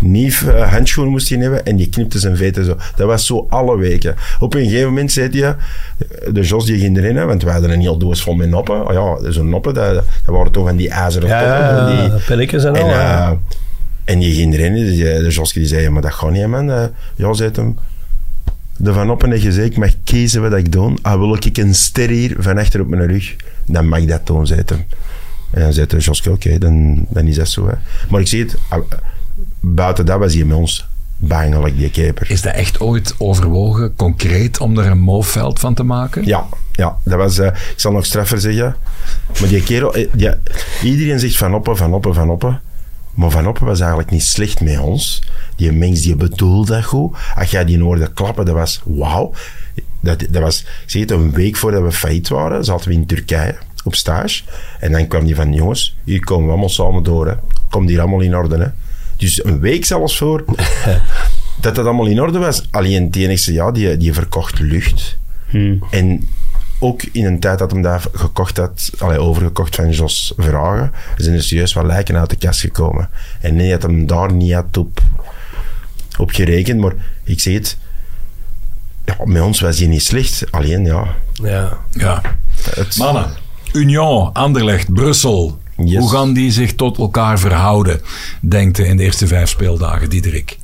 nieuw uh, handschoen moest hij hebben en die knipte zijn veten zo. Dat was zo alle weken. Op een gegeven moment zei hij, de Jos die ging erin, want wij hadden een heel doos vol met noppen. Oh ja, zo'n noppen, dat, dat waren toch van die ijzeren
ja,
toppen.
Ja, die pelletjes en al.
En, uh,
ja.
en die ging erin, de Joske die zei, ja, maar dat gaat niet, man. Uh, ja, zei hem, de Van Oppen heeft gezegd, ik mag kiezen wat ik doe. Ah, wil ik een ster hier van achter op mijn rug, dan mag ik dat doen, zei hem. En dan zei de Joske, oké, okay, dan, dan is dat zo. Hè. Maar ik zie het, buiten dat was hij met ons bangelijk, die keeper.
Is dat echt ooit overwogen, concreet, om er een moofveld van te maken?
Ja, ja, dat was, uh, ik zal nog straffer zeggen, maar die kerel, die, iedereen zegt Van Oppen, Van Oppen, Van Oppen, maar Van Oppen was eigenlijk niet slecht met ons. Die mens, die bedoelde dat goed. Als jij die hoorde klappen, dat was wauw. Dat, dat was, ik zeg het, een week voordat we failliet waren, zaten we in Turkije op stage. En dan kwam die van, jongens, hier komen we allemaal samen door. Hè. Komt hier allemaal in orde. Hè. Dus een week zelfs voor dat dat allemaal in orde was. Alleen het enigste, ja, die, die verkocht lucht. Hmm. En ook in een tijd dat hem dat gekocht had, allee, overgekocht van Jos Verhagen, zijn er serieus wat lijken uit de kast gekomen. En nee, dat hem daar niet had op, op gerekend, maar ik zeg het, ja, met ons was hij niet slecht, alleen ja.
Ja.
ja. Het, Mannen, Union, Anderlecht, Brussel, yes. Hoe gaan die zich tot elkaar verhouden, denkt u, in de eerste vijf speeldagen, Diederik?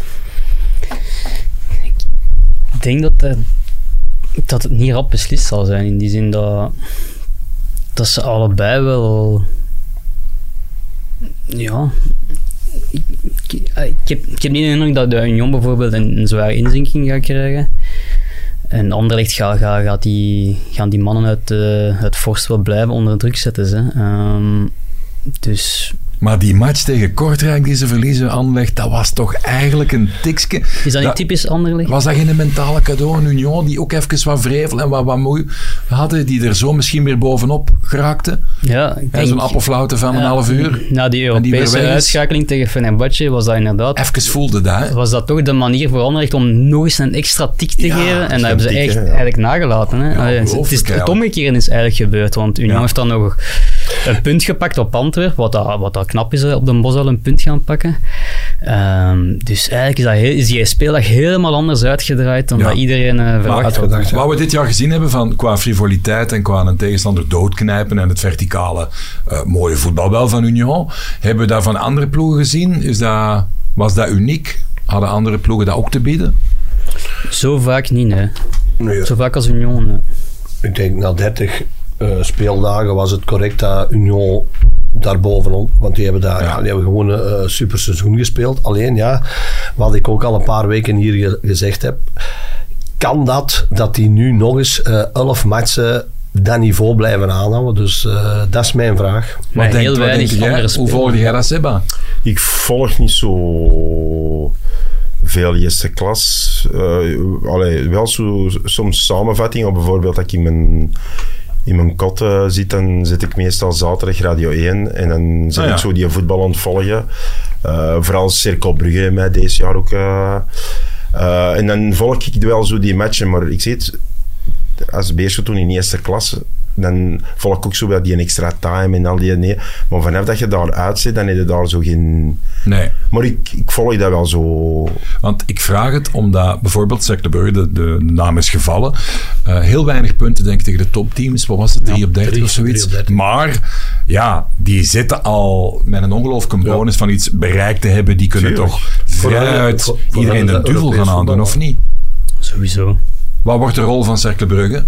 Ik denk dat de dat het niet rap beslist zal zijn, in die zin dat, dat ze allebei wel, ja, ik, ik, ik, heb, ik heb niet de indruk dat de Union bijvoorbeeld een, een zware inzinking gaat krijgen. En Anderlecht gaat, gaat, gaat die, gaan die mannen uit uh, het vorst wel blijven onder druk zetten. Hè. Um, dus...
Maar die match tegen Kortrijk die ze verliezen, Anderlecht, dat was toch eigenlijk een tikske.
Is dat niet dat, typisch Anderlecht?
Was dat geen mentale cadeau? Een Union die ook even wat vrevel en wat, wat moe hadden, die er zo misschien weer bovenop geraakte?
Ja, ik denk...
Zo'n appelflaute van een uh, half uur.
Na die Europese die uitschakeling tegen Fenerbahce was dat inderdaad...
Even voelde dat, hè?
Was dat toch de manier voor Anderlecht om nog eens een extra tik te ja, geven? En dat hebben ze tik, echt, ja. eigenlijk nagelaten. Hè? Ja, het, het, is, het omgekeerde is eigenlijk gebeurd, want Union ja. heeft dan nog een punt gepakt op Antwerpen, wat dat, wat dat knap is, op de Bos al een punt gaan pakken. Um, dus eigenlijk is, dat heel, is die speeldag helemaal anders uitgedraaid dan ja. dat iedereen uh, verwacht had.
Wat we dit jaar gezien hebben van, qua frivoliteit en qua een tegenstander doodknijpen en het verticale uh, mooie voetbal wel van Union, hebben we dat van andere ploegen gezien? Is dat, was dat uniek? Hadden andere ploegen dat ook te bieden?
Zo vaak niet, nee. nee. Zo vaak als Union, nee.
Ik denk na dertig uh, speeldagen was het correct dat Union daarbovenop, want die hebben, daar, ja. Ja, die hebben gewoon een uh, super seizoen gespeeld. Alleen ja, wat ik ook al een paar weken hier ge- gezegd heb, kan dat, dat die nu nog eens uh, elf matchen dat niveau blijven aanhouden? Dus uh, dat is mijn vraag.
Maar
wat
heel
denk,
weinig
wat denk jij? Hoe volg jij dat, Seba?
Ik volg niet zo veel eerste klas. Uh, allee, wel zo, soms samenvattingen, bijvoorbeeld dat ik in mijn in mijn kot uh, zit, dan zit ik meestal zaterdag Radio één en dan zit ah, ja. ik zo die voetbal aan het volgen. Uh, vooral Cercle Brugge mij deze jaar ook. Uh, uh, en dan volg ik wel zo die matchen, maar ik zie het, als Beerschot toen in eerste klasse, dan volg ik ook zo wel die extra time en al die... Nee. Maar vanaf dat je daar uit zit, dan heb je daar zo geen...
Nee.
Maar ik, ik volg dat wel zo...
Want ik vraag het omdat bijvoorbeeld Cercle Brugge, de, de, de naam is gevallen, uh, heel weinig punten denk ik tegen de topteams. Wat was het? drie op dertig of zoiets. Maar ja, die zitten al met een ongelooflijke bonus ja. van iets bereikt te hebben. Die kunnen Tuurlijk. toch vrijuit voor, voor iedereen de duvel gaan aandoen, of niet?
Sowieso.
Wat wordt de rol van Cercle Brugge?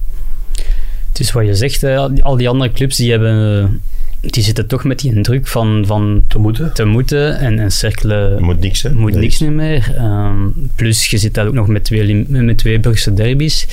Het is wat je zegt, hè, al die andere clubs die hebben, die zitten toch met die druk van, van
te moeten,
te moeten en, en Cercle
moet niks, hè?
moet
nee.
niks meer. Um, plus je zit daar ook nog met twee, met twee Brugse derbies.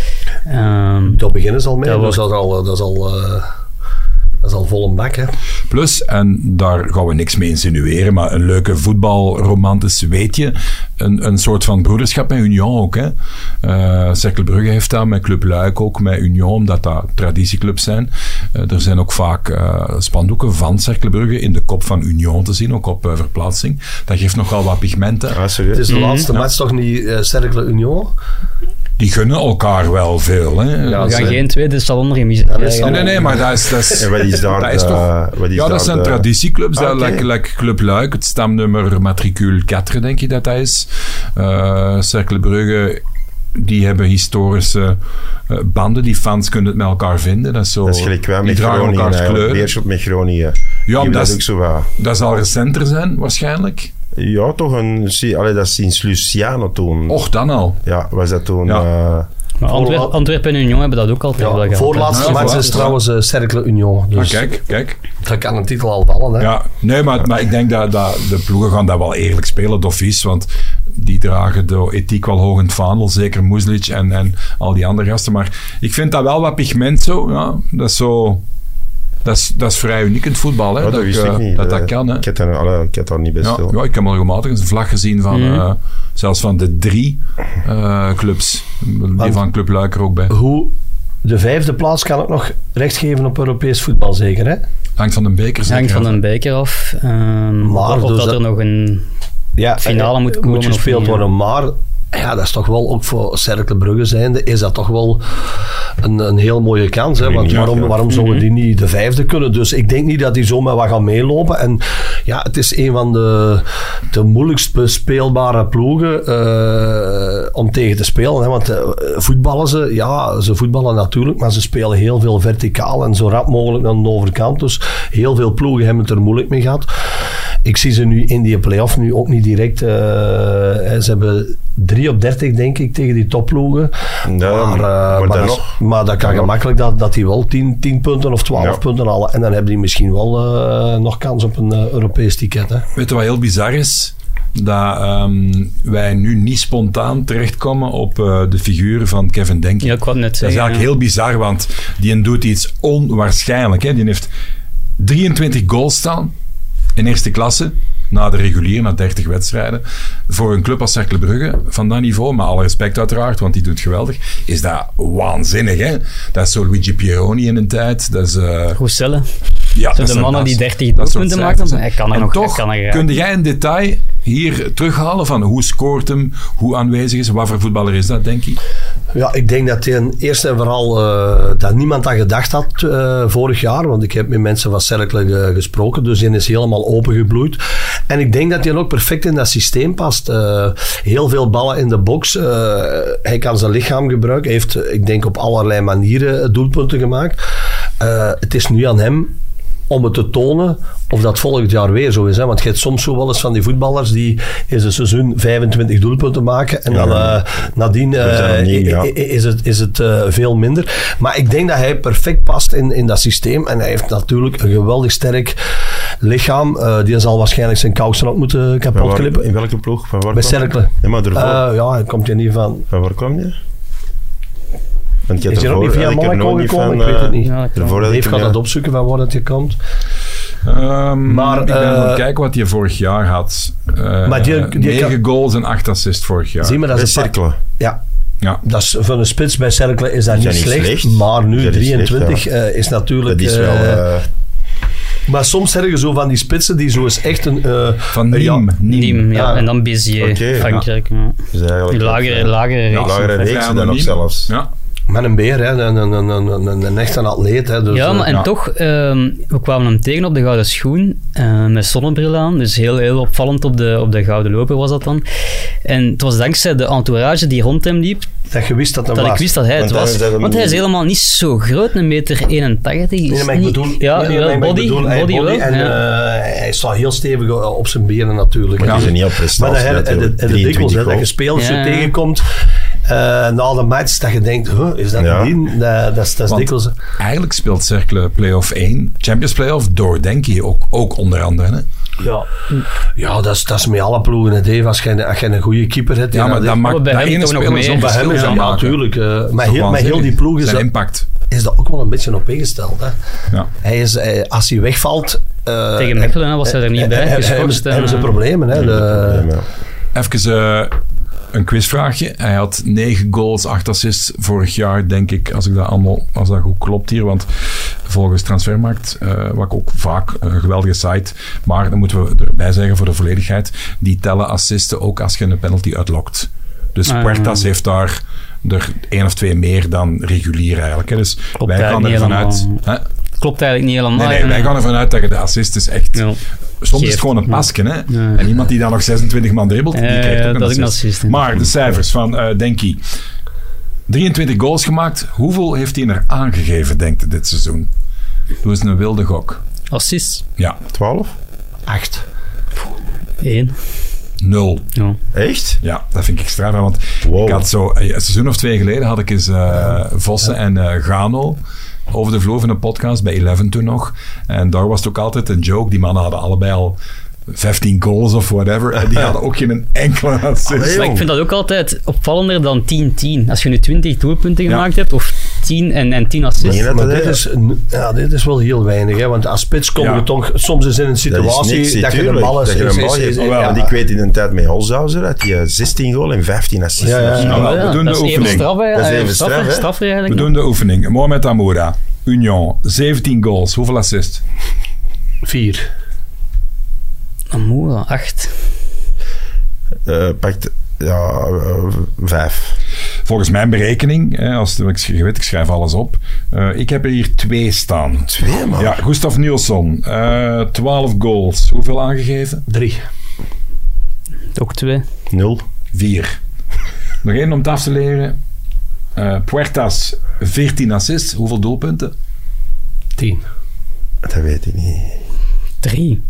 Um, Daar beginnen ze al mee, dat, dus dat is al, dat is al, uh, dat is al vol een bak. Hè.
Plus, en daar gaan we niks mee insinueren, maar een leuke voetbalromantisch weetje, een, een soort van broederschap met Union ook. Hè. Uh, Cercle Brugge heeft dat, met Club Luik ook, met Union, omdat dat traditieclubs zijn. Uh, er zijn ook vaak uh, spandoeken van Cercle Brugge in de kop van Union te zien, ook op uh, verplaatsing. Dat geeft nogal wat pigmenten.
Ah,
het is de mm-hmm. laatste ja. match toch niet uh, Cercle Union?
die gunnen elkaar wel veel. Hè.
Ja,
We gaan
ze-
geen tweede salon erin missen.
dat is
Nee, nee, nee, maar dat is... Dat is
En wat is daar
dat is
de-
toch...
wat is
ja,
daar
dat zijn
de-
traditieclubs.
Ah,
dat,
oké.
like, like Club Luik, het stamnummer matricule vier, denk ik dat dat is. Uh, Cercle Brugge, die hebben historische uh, banden. Die fans kunnen het met elkaar vinden. Dat is, zo,
Dat is gelijk wij
die
met
dragen
Groningen.
elkaars
eigenlijk.
kleuren.
Beerschot met Groningen.
Ja,
Die
maar
hebben
dat,
dat ook
is,
zo wat...
dat zal recenter zijn, waarschijnlijk.
Ja, toch een... zie- Allee, dat is sinds Luciano toen.
Och, dan al.
Ja, was dat toen...
Ja.
eh,
Maar Antwerp, Antwerpen en Union hebben dat ook altijd wel
Ja,
gehad.
voorlaatste
Ja,
match
voilà.
is trouwens uh, Cercle Union. Dus
Ah, kijk, kijk.
dat kan een titel al vallen. Hè?
Ja, nee, maar, maar ik denk dat, dat de ploegen gaan dat wel eerlijk spelen, d'office, want die dragen de ethiek wel hoog in het vaandel, zeker Muslic en, en al die andere gasten. Maar ik vind dat wel wat pigment zo, ja, dat is zo... Dat is, dat is vrij uniek in het voetbal, hè,
ja, dat
dat,
wist
ik,
ik
eh,
niet.
dat
Eh,
dat kan. Hè.
Ik had daar, allee, ik had daar niet bij
Ja,
stil.
ja, ik heb al regelmatig eens een vlag gezien van,
Mhm.
eh, zelfs van de drie eh, clubs. Die
Want-
van Club Luik er ook bij.
Hoe de vijfde plaats kan ook nog recht geven op Europees voetbal, zeker, hè?
Hangt van de beker
Het hangt
zeker
van
af.
een beker af. Um,
Maar
of
dus
dat
dat-
er nog een...
Ja,
Finale
eh,
moet komen
Moet
of
gespeeld
niet,
worden, maar ja, dat is toch wel, ook voor Cercle Brugge zijnde, is dat toch wel een, een heel mooie kans. Hè? Want
Ja,
waarom,
ja.
waarom zouden die niet de vijfde kunnen? Dus ik denk niet dat die zomaar wat gaan meelopen. En ja, het is een van de, de moeilijkst bespeelbare ploegen eh, om tegen te spelen. Hè? Want eh, voetballen ze, ja, ze voetballen natuurlijk, maar ze spelen heel veel verticaal en zo rap mogelijk aan de overkant. Dus heel veel ploegen hebben het er moeilijk mee gehad. Ik zie ze nu in die play-off nu ook niet direct. eh, ze hebben drie op dertig, denk ik, tegen die topploegen.
Ja,
maar, eh,
maar
maar,
dan
dat,
nog.
maar dat kan
Dan
gemakkelijk dat, dat die wel tien punten of twaalf
Ja.
punten halen. En dan hebben die misschien wel eh, nog kans op een uh, Europees ticket. Hè.
Weet je wat heel bizar is? Dat ehm, wij nu niet spontaan terechtkomen op uh, de figuur van Kevin Denki.
Ja, ik wou het net
Dat is
zeggen.
eigenlijk heel bizar, want die doet iets onwaarschijnlijk. Hè. Die heeft drieëntwintig goals staan in eerste klasse, na de regulier, na dertig wedstrijden. Voor een club als Cercle Brugge, van dat niveau, met alle respect uiteraard, want die doet geweldig, is dat waanzinnig. Hè? Dat is zo Luigi Pieroni in een tijd. Dat is... Uh,
Rouselle.
ja,
Zo
dat
de
zijn-
mannen
dat
die
is-
dertig
dat soort
doelpunten maken,
cijfers, hè.
hij kan er
en
nog- hij
toch,
kan er geraken.
kun jij in detail hier terughalen van hoe scoort hem, hoe aanwezig is, wat voor voetballer is dat, denk ik?
Ja, ik denk dat hij eerst en vooral uh, dat niemand aan gedacht had uh, vorig jaar. Want ik heb met mensen van Cercle uh, gesproken. Dus die is helemaal opengebloeid. En ik denk dat hij ook perfect in dat systeem past. Uh, heel veel ballen in de box. Uh, hij kan zijn lichaam gebruiken. Hij heeft, uh, ik denk, op allerlei manieren doelpunten gemaakt. Uh, het is nu aan hem om het te tonen of dat volgend jaar weer zo is. Hè? Want je hebt soms zo wel eens van die voetballers die in een seizoen vijfentwintig doelpunten maken en
Ja,
dan uh, nadien uh,
dat is dan niet, ja.
is het, is het uh, veel minder. Maar ik denk dat hij perfect past in, in dat systeem en hij heeft natuurlijk een geweldig sterk lichaam. Uh, die zal waarschijnlijk zijn kousen ook moeten kapot
Waar-
klippen.
In welke ploeg? Van waar
Bij
kwam
Cercle.
je? Ja, maar ervoor.
Uh, ja, hij komt hier niet van...
Van waar kwam je? Want ik
Is hij ook niet via
ik heb
Monaco
nooit niet
gekomen?
van,
Ik weet het
eh,
niet.
Ja, dat kan.
ervoor had ik
Dave gaat
ja,
dat opzoeken van waar dat hier komt.
Um,
Maar,
ik ben
uh,
aan het kijken wat hij vorig jaar had. Uh,
Maar die- die
negen
kan-
goals en acht assists vorig jaar.
Zie maar, dat
bij
is een pak-
Cercle.
Ja,
Ja.
dat is, van een spits bij Cercle is dat
Is
niet,
dat niet
slecht,
slecht?
maar nu
Is dat niet
drieëntwintig
slecht,
eh, is natuurlijk...
Dat is wel...
eh,
eh,
maar soms zeg je zo van die spitsen die zo eens echt een... eh,
Van
een ja-
Nîmes.
Nîmes, ja.
Ja.
En dan Béziers,
Oké, ja.
Frankrijk. Ja.
is eigenlijk
Die lagere, lagere
Ja,
reeks.
lagere
vrij
reeks dan nog
anoniem.
zelfs.
Ja.
met een beer, hè, een, een, een, een, een, een echte atleet. Hè, dus,
Ja, maar en
ja.
toch, ehm, we kwamen hem tegen op de Gouden Schoen, eh, met zonnebril aan, dus heel, heel opvallend op de, op de Gouden Loper was dat dan. En het was dankzij de entourage die rond hem liep,
dat je wist dat dat
dat
was.
ik wist dat hij het
Want hij
was.
is dat hem-
Want hij is helemaal niet zo groot, een meter eenentachtig. Is
Nee, maar ik
niet-
bedoel,
ja,
nee, nee,
wel,
maar ik
body,
bedoel, hij
body,
body
wel.
en
ja.
uh, hij staat heel stevig uh, op zijn benen natuurlijk.
Maar
Ja.
die zijn niet op
Maar
prestatie.
dan heb je de, de, de dikwijls, hè, dat je spelers
Ja.
zo tegenkomt uh, na de match, dat je denkt, huh, is dat
Ja.
die? Dat, dat, is- dat is
Want
dikwijls... hè.
Eigenlijk speelt Cercle Playoff één, Champions Playoff, door Denki ook, ook onder andere. Hè?
Ja, ja dat, is, dat is met alle ploegen het even. Als je, als je een goede keeper hebt...
Ja,
die
maar
dat-
dat maakt
bij
dat
hem
ene
toch nog
speler
meer.
zo'n
bij hem
verschil
is dat
kan maken.
natuurlijk... Uh,
Dat
maar,
is
heel,
toch
maar heel die ploeg is,
zijn
dat-
impact.
is dat ook wel een beetje op ingesteld. Hè.
Ja.
Hij is, eh, als hij wegvalt... uh,
Tegen Mechelen was hij er niet bij,
Hebben
geschorst,
ze
en,
hebben ze
eh,
problemen. Hè. De,
Even uh, een quizvraagje. Hij had negen goals, acht assists vorig jaar, denk ik, als ik dat allemaal, als dat goed klopt hier. Want volgens Transfermarkt, uh, wat ik ook vaak, een geweldige site, maar dan moeten we erbij zeggen voor de volledigheid, die tellen assisten ook als je een penalty uitlokt. Dus
Ah.
Puertas heeft daar er één of twee meer dan regulier eigenlijk. Hè. Dus
Klopt
wij gaan
eigenlijk
er
niet
vanuit...
helemaal.
Hè?
Klopt eigenlijk niet helemaal.
Nee, nee, wij gaan ervan uit dat je de assist is echt...
Ja.
Soms is
Geeft.
het gewoon een pasken, hè.
Ja.
En iemand die dan nog zesentwintig man dribbelt, die
Ja,
krijgt
ja,
ook een
dat is een
assist.
assist, hè.
Maar de cijfers van uh, Denki. drieëntwintig goals gemaakt. Hoeveel heeft hij er aangegeven, denkt hij, dit seizoen? Doe eens een wilde gok.
Assist?
Ja.
twaalf?
Acht.
één.
Nul.
Ja.
Echt?
Ja, dat vind ik extra. Want
Wow.
ik had zo... Een seizoen of twee geleden had ik eens uh, Vossen en uh, Gano over de vloer van een podcast, bij Eleven toen nog. En daar was het ook altijd een joke. Die mannen hadden allebei al vijftien goals of whatever. En die hadden ook geen enkele assist.
Allee,
Maar ik vind dat ook altijd opvallender dan tien tien. Als je nu twintig doelpunten gemaakt hebt, of tien en, en tien assists.
Nee, dat
Maar
dat
dit
is-
is, ja, dit is wel heel weinig. Hè? Want als spits kom je
Ja.
toch soms eens in een
Dat is
situatie
niks,
dat, je de
tuurlijk.
bal is.
Dat je
is-
een bal
is-
geeft.
is-
wel.
ja.
Want ik weet in een tijd met Holzhauser dat hij zestien goal en vijftien assists
Ja, ja,
had.
ja.
Nou, wel, we doen
dat
de
is even
oefening.
straf, hè.
Dat is
Eh,
even
straf,
straf,
hè.
hè.
Straf eigenlijk.
We doen de oefening. Mohamed Amoura, Union, zeventien goals. Hoeveel assists?
Vier.
Amoura, acht.
Uh, pakt ja, uh, vijf.
Volgens mijn berekening, hè, als, ik, je weet, ik schrijf alles op. Uh, ik heb er hier twee staan.
Twee, man.
Ja, Gustav Nielsen, uh, twaalf goals. Hoeveel aangegeven?
Drie.
Ook twee.
Nul.
Vier. Nog één om het af te leren. Uh, Puertas, veertien assists. Hoeveel doelpunten?
Tien.
Dat weet ik niet.
Drie.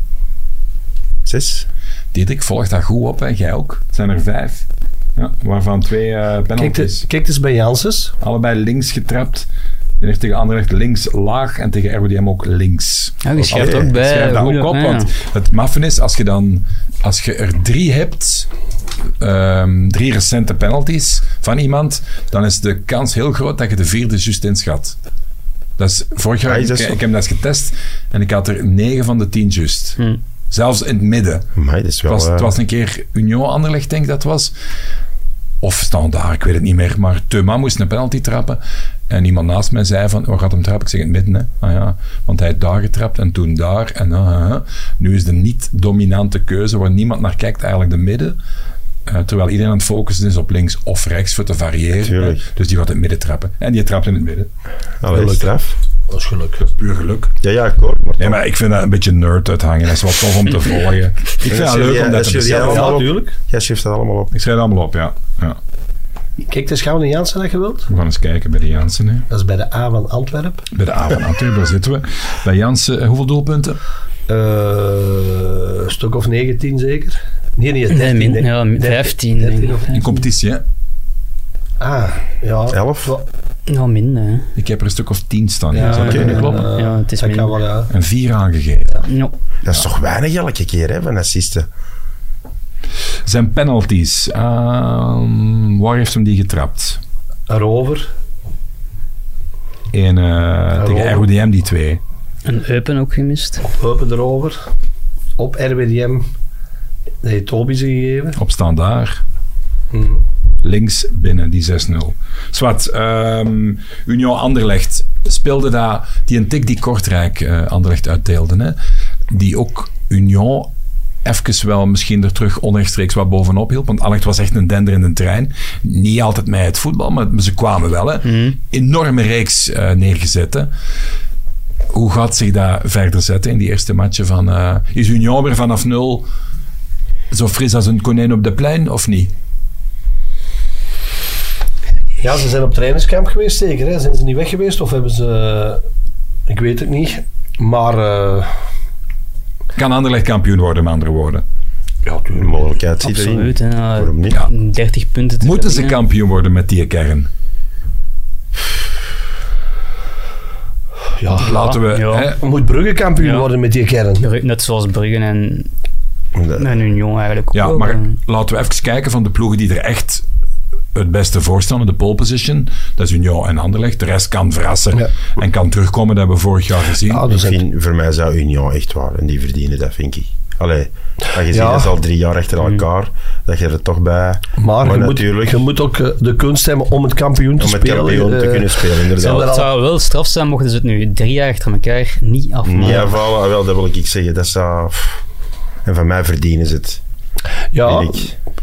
Zes?
Diederik volgt dat goed op, hè? Jij ook. Het zijn er vijf. Ja, waarvan twee uh,
Kijk,
penalties.
de, kijk eens bij Janssens.
Allebei links getrapt. Die heeft tegen Anderlecht links laag en tegen R W D M ook links.
Ja, je schrijft
Allee,
ook bij.
Schrijf dat
hoe
ook op,
ja.
want het maffen is, als je dan als je er drie hebt, um, drie recente penalties van iemand, dan is de kans heel groot dat je de vierde juist inschat. Dat is, vorig jaar,
Ah, is
ik,
dat zo?
ik heb dat eens getest en ik had er negen van de tien juist.
Hm.
Zelfs in het midden.
Maar dat is
Het
wel...
was,
uh,
het was een keer Union Anderlecht, denk ik dat was. Of Standaard, ik weet het niet meer. Maar Thuma moest een penalty trappen. En iemand naast mij zei van, waar gaat hem trappen? Ik zeg in het midden, hè. Ah ja, want hij heeft daar getrapt en toen daar. En ah, ah, ah. Nu is de niet-dominante keuze, waar niemand naar kijkt, eigenlijk de midden. Uh, terwijl iedereen aan het focussen is op links of rechts voor te variëren.
Tuurlijk.
Hè. Dus die gaat in het midden trappen. En die trapt in het midden.
allee,
Geluk.
straf.
Dat is geluk.
Puur geluk.
Ja, ja, akkoord. Maar
Nee, maar ik vind dat een beetje nerd uithangen. Dat is wel tof om te volgen. Ik vind
dat
het
is
leuk
jullie-
om dat
dat
te
is jullie
beseffen.
allemaal
Ja,
op.
natuurlijk.
jij schrijft dat allemaal op.
Ik schrijf het allemaal op, ja. ja.
Kijk eens gauw naar Janssen dat je wilt.
We gaan eens kijken bij de Jansen. Hè.
Dat is bij de A van Antwerpen.
Bij de A van Antwerpen, daar zitten we. Bij Jansen, hoeveel doelpunten?
Uh, een stuk of negentien zeker. Nee, niet
Nee,
dertien.
min,
nee.
ja,
dertien,
vijftien.
dertien
denk ik.
of-
In competitie, hè?
Ah, ja.
Elf?
Wel-
Ja, minder. Hè.
Ik heb er een stuk of tien staan.
Ja,
Zou dat
oké.
kunnen kloppen?
eh,
Ja, het is
dat kan
minder.
wel, ja.
En vier aangegeven.
Ja.
Dat is toch weinig elke keer, hè, van assisten.
Zijn penalties. Ehm, waar heeft hem die getrapt?
Erover.
In, uh, tegen R W D M, die twee.
En Eupen ook gemist.
Heupen erover. Op R W D M. Dat heeft Toby ze gegeven.
Op Standaard.
Mhm.
Links binnen, die zes nul. Zwat, ehm Union Anderlecht speelde daar die een tik die Kortrijk uh, Anderlecht uitdeelde. Hè? Die ook Union even wel misschien er terug onrechtstreeks wat bovenop hielp. Want Anderlecht was echt een dender in de trein. Niet altijd met het voetbal, maar ze kwamen wel. Hè?
Mhm.
Enorme reeks uh, neergezet. Hè? Hoe gaat zich dat verder zetten in die eerste matchen? Van, uh, is Union weer vanaf nul zo fris als een konijn op de plein, of niet?
Ja, ze zijn op trainingskamp geweest zeker. Hè? Zijn ze niet weg geweest of hebben ze... Ik weet het niet. Maar... Uh,
Kan Anderlecht kampioen worden, met andere woorden?
ja,
De mogelijkheid zit erin.
Absoluut. Hè.
Waarom niet?
Ja.
dertig punten te
Moeten ze
verdienen.
kampioen worden met die kern?
ja,
Laten we...
ja.
Hè,
moet Brugge kampioen
Ja.
worden met die kern.
Net zoals Bruggen en,
Dat-
en Union eigenlijk
ja,
ook.
maar
Eh,
laten we even kijken van de ploegen die er echt het beste voor staan, de pole position. Dat is Union en Anderlecht. De rest kan verrassen
Ja.
en kan terugkomen. Dat hebben we vorig jaar gezien.
Ja,
Ik
dus het-
vind, voor mij zou Union echt waar. En die verdienen dat, vind ik. Allee, als je ziet
Ja.
dat is al drie jaar achter elkaar, dat je er toch bij...
maar
Maar
je, moet,
natuurlijk-
je moet ook uh, de kunst hebben om het kampioen te
Om het
spelen.
kampioen te
Uh,
kunnen spelen,
zijn
inderdaad.
er
het
al-
zou wel straf zijn mochten ze het nu drie jaar achter elkaar niet afmaken.
Niet afvallen, ah, wel, dat wil ik zeggen. Dat zou... pff. En van mij verdienen ze het.
ja,
Vind ik.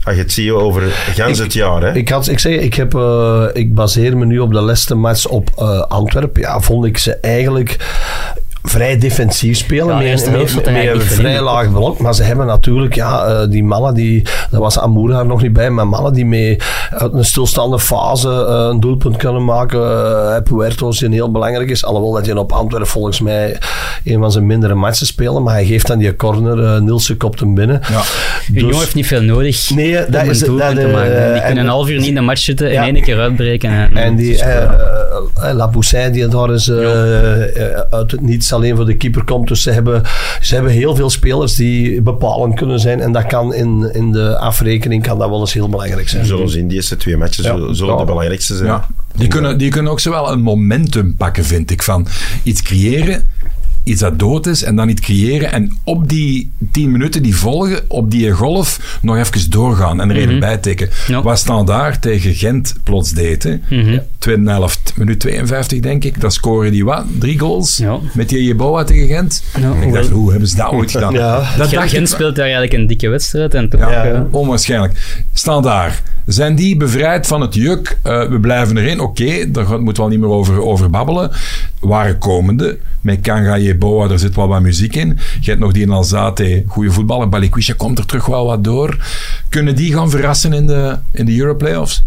Als je het ziet over gans het jaar. Hè?
Ik, had, ik, zeg, ik, heb, uh, ik baseer me nu op de Leicester-match op uh, Antwerpen. Ja, vond ik ze eigenlijk vrij defensief spelen.
Ja,
met
eerste helft
met,
had
met
hij
een
eigenlijk
vrij
niet
laag blok. Maar ze hebben natuurlijk, ja, uh, die mannen die... Daar was Amour daar nog niet bij, maar mannen die mee uit een stilstaande fase uh, een doelpunt kunnen maken. Uh, Puerto's die heel belangrijk is. Alhoewel dat je op Antwerpen volgens mij een van zijn mindere matchen spelen. Maar hij geeft dan die corner. Uh, Nielsen kopt hem binnen.
Ja.
Die
Dus,
jongen heeft niet veel nodig
nee, dat
om een
is,
doelpunt
dat,
te maken. Die
uh,
kunnen
en-
een half uur niet in de match zitten
Ja.
en één keer uitbreken. En,
En die
dus,
uh, uh, Lapoussin die daar is uh, uh, uit het niets alleen voor de keeper komt. Dus ze hebben, ze hebben heel veel spelers die bepalend kunnen zijn. En dat kan in, in de afrekening kan dat wel eens heel belangrijk zijn.
Zullen ze in die eerste twee matches
Ja.
zullen, zullen
Ja.
de belangrijkste zijn.
Ja. Die, kunnen, die kunnen ook zowel een momentum pakken, vind ik, van iets creëren, iets dat dood is, en dan iets creëren en op die tien minuten die volgen, op die golf, nog even doorgaan en er even
Mhm.
bij tikken.
Ja.
Wat Standaard tegen Gent plots deed, hè.
Mhm.
Tweede helft, minuut tweeënvijftig denk ik, dan scoren die wat? Drie goals?
Ja.
Met die Jeboa tegen Gent?
Ja,
ik dacht, hoe hebben ze dat ooit gedaan?
Ja.
Dat
Gent,
dacht
Gent
ik-
speelt daar eigenlijk een dikke wedstrijd. En toch,
Ja,
eh,
onwaarschijnlijk. Standaard. Zijn die bevrijd van het juk? Uh, we blijven erin. Oké, okay, daar gaan- moeten we al niet meer over, over babbelen. Waren komende. Met Kanga, Jeboa, daar zit wel wat muziek in. Je hebt nog die in Alzate, goede voetballer. Balikwisha komt er terug wel wat door. Kunnen die gaan verrassen in de, in de Europlayoffs?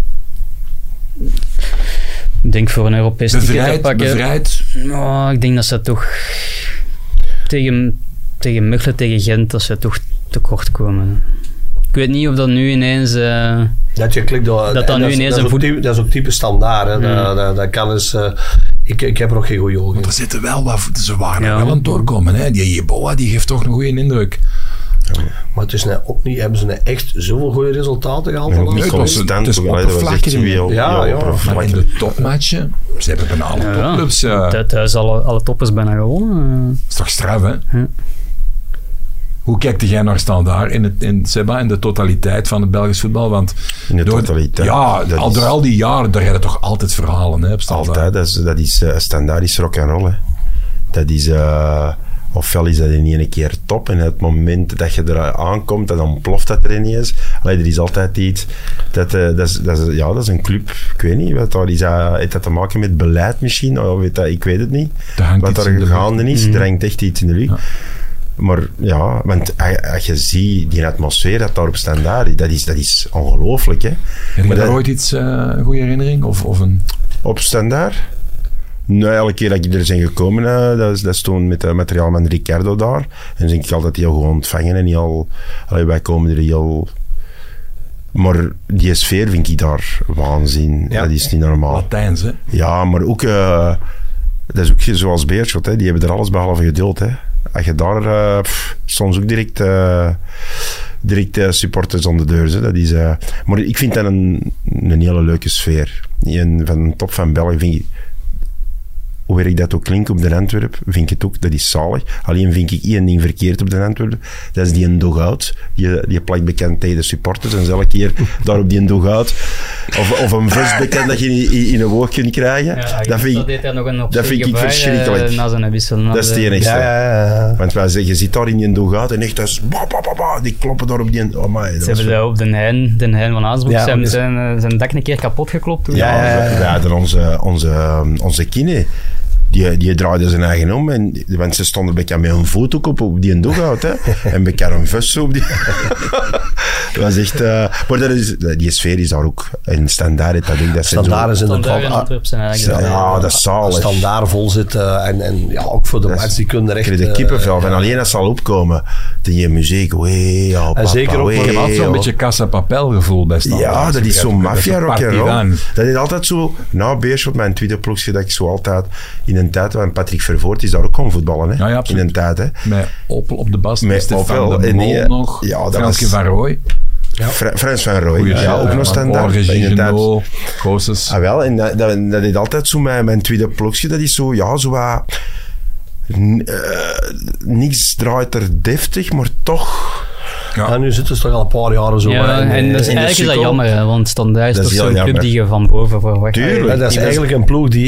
ik denk voor een Europees ticket te
Bevrijd,
pakken.
bevrijd.
Oh, ik denk dat ze toch tegen, tegen Mechelen, tegen Gent, dat ze toch tekort komen. Ik weet niet of dat nu ineens... eh,
Dat je klikt door,
Dat dan
en
nu
is-
ineens
dat is
een
ook
voet-
type, dat is ook type standaard. Hè.
Hmm.
Dat, dat, dat kan eens... Uh, ik, ik heb er ook geen goede ogen in.
Er zitten wel wat, ze waren
Ja.
er wel aan het doorkomen. Hè? Die Jeboa die geeft toch een goede indruk.
Maar het is nou ook niet... Hebben ze nou echt zoveel goede resultaten gehaald?
En ook
dan?
niet
het was-
constant.
het is
hoewel, dat was echt
oppervlakkig.
zo heel,
Ja,
heel
ja.
Maar
oppervlakkig.
in de topmatchen, ze hebben bijna alle
ja,
topclubs. Uh,
thu- thuis alle, alle toppers bijna gewonnen.
Dat is toch straf, hè?
Ja.
Hoe kijkt jij naar Standaard in, het, in, Seba, in de totaliteit van het Belgisch voetbal? Want
In de
door-
totaliteit.
Ja,
Dat
al,
is-
door al die jaren, daar hebben toch altijd verhalen hè, op Standaard.
Altijd, dat is, dat is uh, standaard is rock and roll. Hè. Dat is, uh, ofwel is dat in één keer top en het moment dat je er aankomt, dan ontploft dat er ineens. Allee, er is altijd iets. Dat, uh, dat, is, dat, is, ja, dat is een club, ik weet niet, wat daar is, uh, heeft dat te maken met beleid misschien? Of weet dat, ik weet het niet.
Er hangt
Wat
iets
er
in de lucht.
gaande is,
Mhm.
er hangt echt iets in de lucht.
Ja.
Maar ja, want als, als je ziet die atmosfeer dat daar op standaard is, dat is, dat is ongelooflijk. Hè.
Heb je
Maar
daar
dat-
ooit iets, uh, een goede herinnering? Of, of een...
Op standaard? Nou, elke keer dat ik er zijn gekomen, uh, dat, is, dat is toen met het materiaal van Ricardo daar. En dan denk ik altijd heel gewoon ontvangen en heel... Allee, wij komen er heel... Maar die sfeer vind ik daar waanzin.
Ja.
Dat is niet normaal.
Latijns, hè?
Ja, maar ook... Uh, dat is ook zoals Beerschot, hè. Die hebben er alles behalve geduld, hè. Als je daar... Uh, pff, soms ook direct... Uh, direct uh, supporters aan de deur. Hè. Dat is, uh, maar ik vind dat een, een hele leuke sfeer. En van de top van België vind ik... Hoe werk dat ook klinkt op de Antwerp, vind ik het ook, dat is zalig. Alleen vind ik één ding verkeerd op de Antwerp, dat is die een dugout. Die, die plakt bekend tegen de supporters en elke keer daar op die dugout. Of, of een vest bekend dat je in, in, in een woog kunt krijgen.
Ja,
dat vind ik,
deed hij nog een
dat vind ik verschrikkelijk.
Uh, na zijn wissel.
dat is het enigste.
Ja, ja, ja.
Want wij zeggen, je zit daar in die dugout en echt, dat is, bah, bah, bah, bah, die kloppen daar op die... Oh my, dat
Ze
was
hebben daar op Den Hein, Den Hein van Aasbroek,
Ja,
zijn,
dus-
zijn, uh, zijn dak een keer kapot geklopt. Toen.
Ja,
Ja, ja, ja.
wij hadden onze, onze, onze kine. Die, die draaide zijn eigen om. En, want ze stonden bij met een voet ook op, op die dugout. Hè. En bij een vest op die... dat was echt... Uh, maar dat is, die sfeer is daar ook... En standaard is dat ook. Dat zijn
Standaard
zo,
is
Standaard en
inderdaad...
Antwerpen zijn eigenlijk...
Ja, dat is zalig.
Standaard vol zitten. En, en ja, ook voor de
Dat is-
match, die kunnen er echt...
krijg je de
eh,
kippenvel. En alleen als ze al opkomen, die muziek... Wee, oh, papa,
zeker ook,
wee,
maar
Je hebt altijd zo'n
oh.
beetje Casa Papel gevoel bij Standaard.
Ja, dat is zo'n maffia rock and roll.
Partizan.
Dat is altijd zo... Nou, Beerschot, mijn tweede ploegje, dat ik zo altijd in een tijd... Want Patrick Vervoort is daar ook gewoon voetballen, hè?
Ja, ja,
in
absoluut.
een tijd, hè?
Met Opel op de bas,
Met
met Stefan
Opel
de
en
Mol
die-
nog,
ja, dat
Franske
was-
van Rooij.
Fra- Frans van Rooij,
Goeie
ja,
shit,
ook
hè.
nog standaard.
Orge,
In een tijd-
Gino, Gozes.
Ah, wel, en dat, dat, dat is altijd zo mijn, mijn tweede ploegje, dat is zo, ja, zo wat... n- eh, niks draait er deftig, maar toch...
Ja, nu zitten ze toch al een paar jaren zo.
Ja,
hè,
en dat is,
in de
eigenlijk is dat
sukkel.
jammer, hè, want Standaard is
Dat
toch
is heel
zo'n club
jammer.
die je van boven verwacht.
Tuurlijk.
Ja, dat is eigenlijk een ploeg die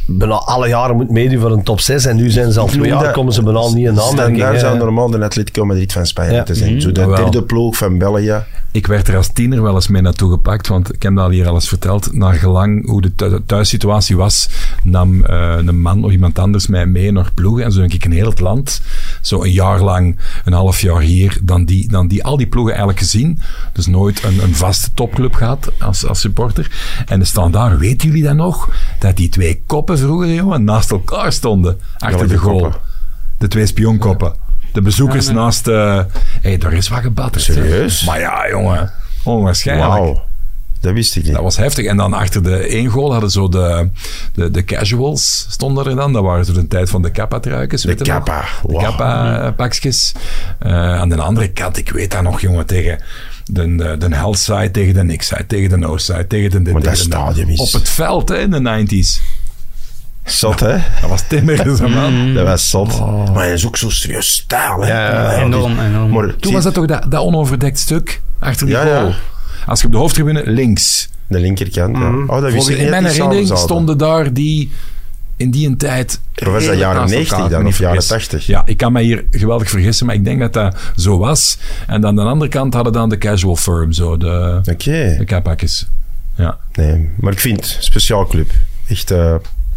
bijna alle jaren moet meedoen voor een top zes en nu zijn ze al twee jaar, komen ze bijna niet in aanmerking.
Daar zou normaal de Atletico Madrid van Spanje ja. te zijn. Mm-hmm. Zo de derde ploeg van België.
Ik werd er als tiener wel eens mee naartoe gepakt, want ik heb dat al hier al eens verteld. Naar gelang hoe de thuissituatie was, nam uh, een man of iemand anders mij mee naar ploegen. En zo denk ik in heel het land, zo een jaar lang, een half jaar hier, dan die, dan die al die ploegen eigenlijk gezien. Dus nooit een, een vaste topclub gehad als, als supporter. En de standaard, weten jullie dat nog? Dat die twee koppen vroeger, jongen, naast elkaar stonden. Achter de goal. Koppen. De twee spionkoppen. De bezoekers ja, nee. naast... Hé, uh, hey, daar is wat gebatterd.
Serieus?
Maar ja, jongen. Onwaarschijnlijk.
Wauw. Dat wist ik niet.
Dat was heftig. En dan achter de één goal hadden zo de, de, de casuals stonden er dan. Dat waren zo de tijd van de Kappa-truikens.
De Kappa.
De wow. Kappa-pakjes. Uh, aan de andere kant, ik weet dat nog, jongen, tegen... De, de, de health side tegen de nick side, tegen de no side, tegen de... de
maar dat stadium is...
Op het veld, hè, in de nineties.
Zot, hè?
Dat was timmer, man.
Dat was zot. Oh. Maar hij is ook zo serieus stijl, hè?
Ja, ja, enorm, die, enorm.
Maar, toen was dat toch dat, dat onoverdekt stuk achter die ja, goal. Ja. Als je op de hoofdtribune links.
De linkerkant, ja. Mm. Oh, dat wist ik
in mijn herinnering stonden daar die... In die een tijd...
Maar was dat jaren negentig dan, of jaren tachtig?
Ja, ik kan me hier geweldig vergissen, maar ik denk dat dat zo was. En dan aan de andere kant hadden dan de casual firm, zo, de,
okay.
de kapakjes. Ja.
Nee, maar ik vind, speciaal club. Echt... Uh...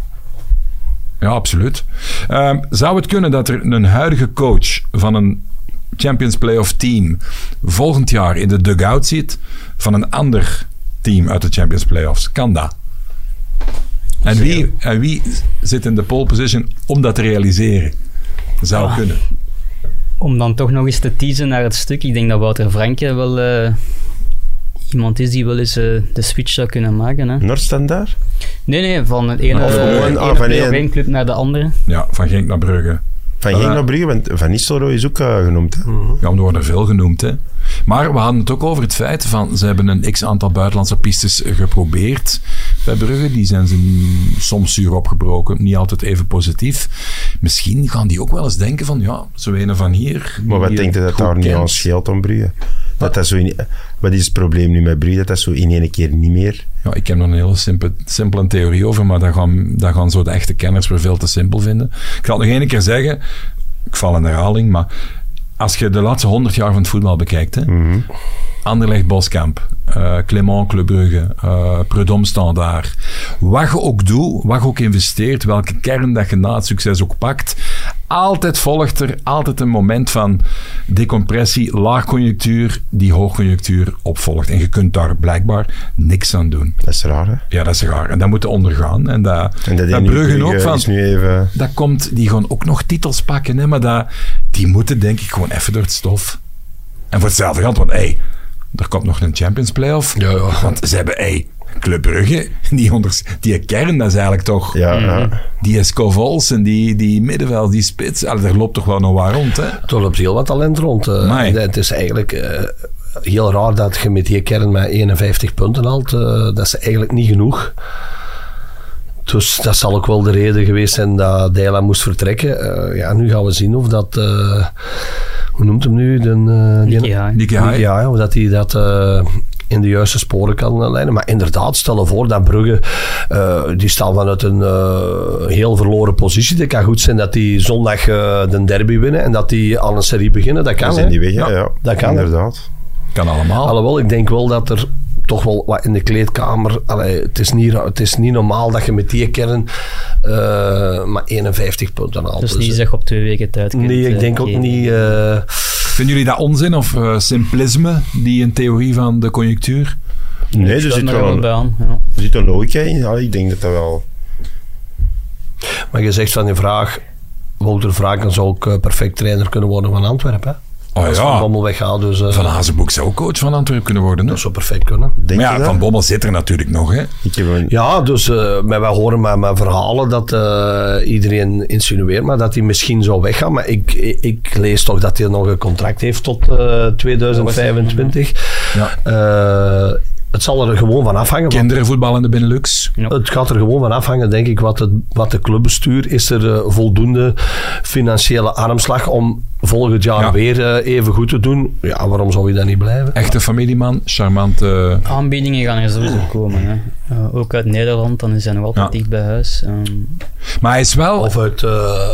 Ja, absoluut. Uh, zou het kunnen dat er een huidige coach van een Champions Playoff team volgend jaar in de dugout zit van een ander team uit de Champions Playoffs? Kan dat? En wie, en wie zit in de pole position om dat te realiseren? Zou ah, kunnen.
Om dan toch nog eens te teasen naar het stuk. Ik denk dat Wouter Franke wel uh, iemand is die wel eens uh, de switch zou kunnen maken. Hè?
Noordstandaard?
Nee, nee, van het ene,
of
uh,
een,
ah, van één club naar de andere.
Ja, van Genk naar Brugge.
Van Genk naar Brugge, want Van Nistelrooy is ook uh, genoemd. Hè?
Mm-hmm. Ja, er worden veel genoemd. Hè. Maar we hadden het ook over het feit van ze hebben een x-aantal buitenlandse pistes geprobeerd bij Brugge. Die zijn ze soms zuur opgebroken, niet altijd even positief. Misschien gaan die ook wel eens denken van ja, zo een van hier.
Maar wat denkt je dat daar niet aan scheelt om Brugge? Dat dat zo in, wat is het probleem nu met Brugge? Dat dat zo in één keer niet meer...
Ja, ik heb er een hele simpele, simpele theorie over, maar dat gaan, dat gaan zo de echte kenners weer veel te simpel vinden. Ik zal het nog één keer zeggen, ik val in herhaling, maar als je de laatste honderd jaar van het voetbal bekijkt, hè,
mm-hmm.
Anderlecht Boskamp, uh, Clément Club Brugge, uh, Prud'homme Standaard, wat je ook doet, wat je ook investeert, welke kern dat je na het succes ook pakt, altijd volgt er altijd een moment van decompressie, laagconjunctuur, die hoogconjunctuur opvolgt. En je kunt daar blijkbaar niks aan doen.
Dat is raar, hè?
Ja, dat is raar. En dat moet je ondergaan. En dat,
en dat,
dat Brugge ook van...
Is nu even...
Dat komt, die gaan ook nog titels pakken, hè, maar dat, die moeten denk ik gewoon even door het stof. En voor hetzelfde geld, want hey, er komt nog een Champions Playoff.
Ja, ja.
Want ze hebben, hey, Club Brugge, die, onders, die kern, dat is eigenlijk toch...
Ja, ja.
Die Escovols en die, die middenveld, die spits, allee, daar loopt toch wel nog wat rond, hè?
Er loopt heel wat talent rond. Uh, het is eigenlijk uh, heel raar dat je met die kern met eenenvijftig punten haalt. Uh, dat is eigenlijk niet genoeg. Dus dat zal ook wel de reden geweest zijn dat Deila moest vertrekken. Uh, ja, nu gaan we zien of dat... Uh, hoe noemt hem nu? De, uh,
Nicky Haai.
Nicky Haai.
Ja, of dat hij dat... Uh, in de juiste sporen kan leiden. Maar inderdaad, stel je voor dat Brugge, uh, die staan vanuit een uh, heel verloren positie. Het kan goed zijn dat die zondag uh, de derby winnen en dat die aan een serie beginnen. Dat kan,
zijn die weg, ja,
ja, dat kan.
Inderdaad.
Kan allemaal.
Alhoewel, ik denk wel dat er toch wel wat in de kleedkamer... Allee, het, is niet, het is niet normaal dat je met die kern uh, maar eenenvijftig punten haalt.
Dus niet zeg op twee weken tijd kunt,
Nee, ik denk uh, ook niet... Uh,
Vinden jullie dat onzin of uh, simplisme, die een theorie van de conjunctuur?
Nee, er zit wel een, aan, ja. er zit een logica in. Ja, ik denk dat dat wel...
Maar je zegt van die vraag... Wouter Vraken zou ook uh, perfect trainer kunnen worden van Antwerpen, hè?
Oh
Als
ja.
Van Bommel weggaat. Dus, uh,
Van Hazenboek zou ook coach van Antwerpen kunnen worden. Hè?
Dat zou perfect kunnen.
Denk
maar ja, Van Bommel zit er natuurlijk nog. Hè?
Ik heb een...
Ja, dus uh, wij horen met, met verhalen dat uh, iedereen insinueert maar dat hij misschien zou weggaan. Maar ik, ik, ik lees toch dat hij nog een contract heeft tot uh, tweeduizend vijfentwintig.
Ja.
Uh, het zal er gewoon van afhangen.
Kinderen voetballen in de Benelux.
Ja.
Het gaat er gewoon van afhangen, denk ik, wat, het, wat de clubbestuur... Is er uh, voldoende financiële armslag om volgend jaar
Ja.
weer uh, even goed te doen? Ja, waarom zou je dat niet blijven?
Echte familieman, charmante...
Aanbiedingen gaan er sowieso komen. Hè. Uh, ook uit Nederland, dan is hij nog altijd
Ja.
dicht bij huis. Um,
Maar hij is wel...
Of uit uh,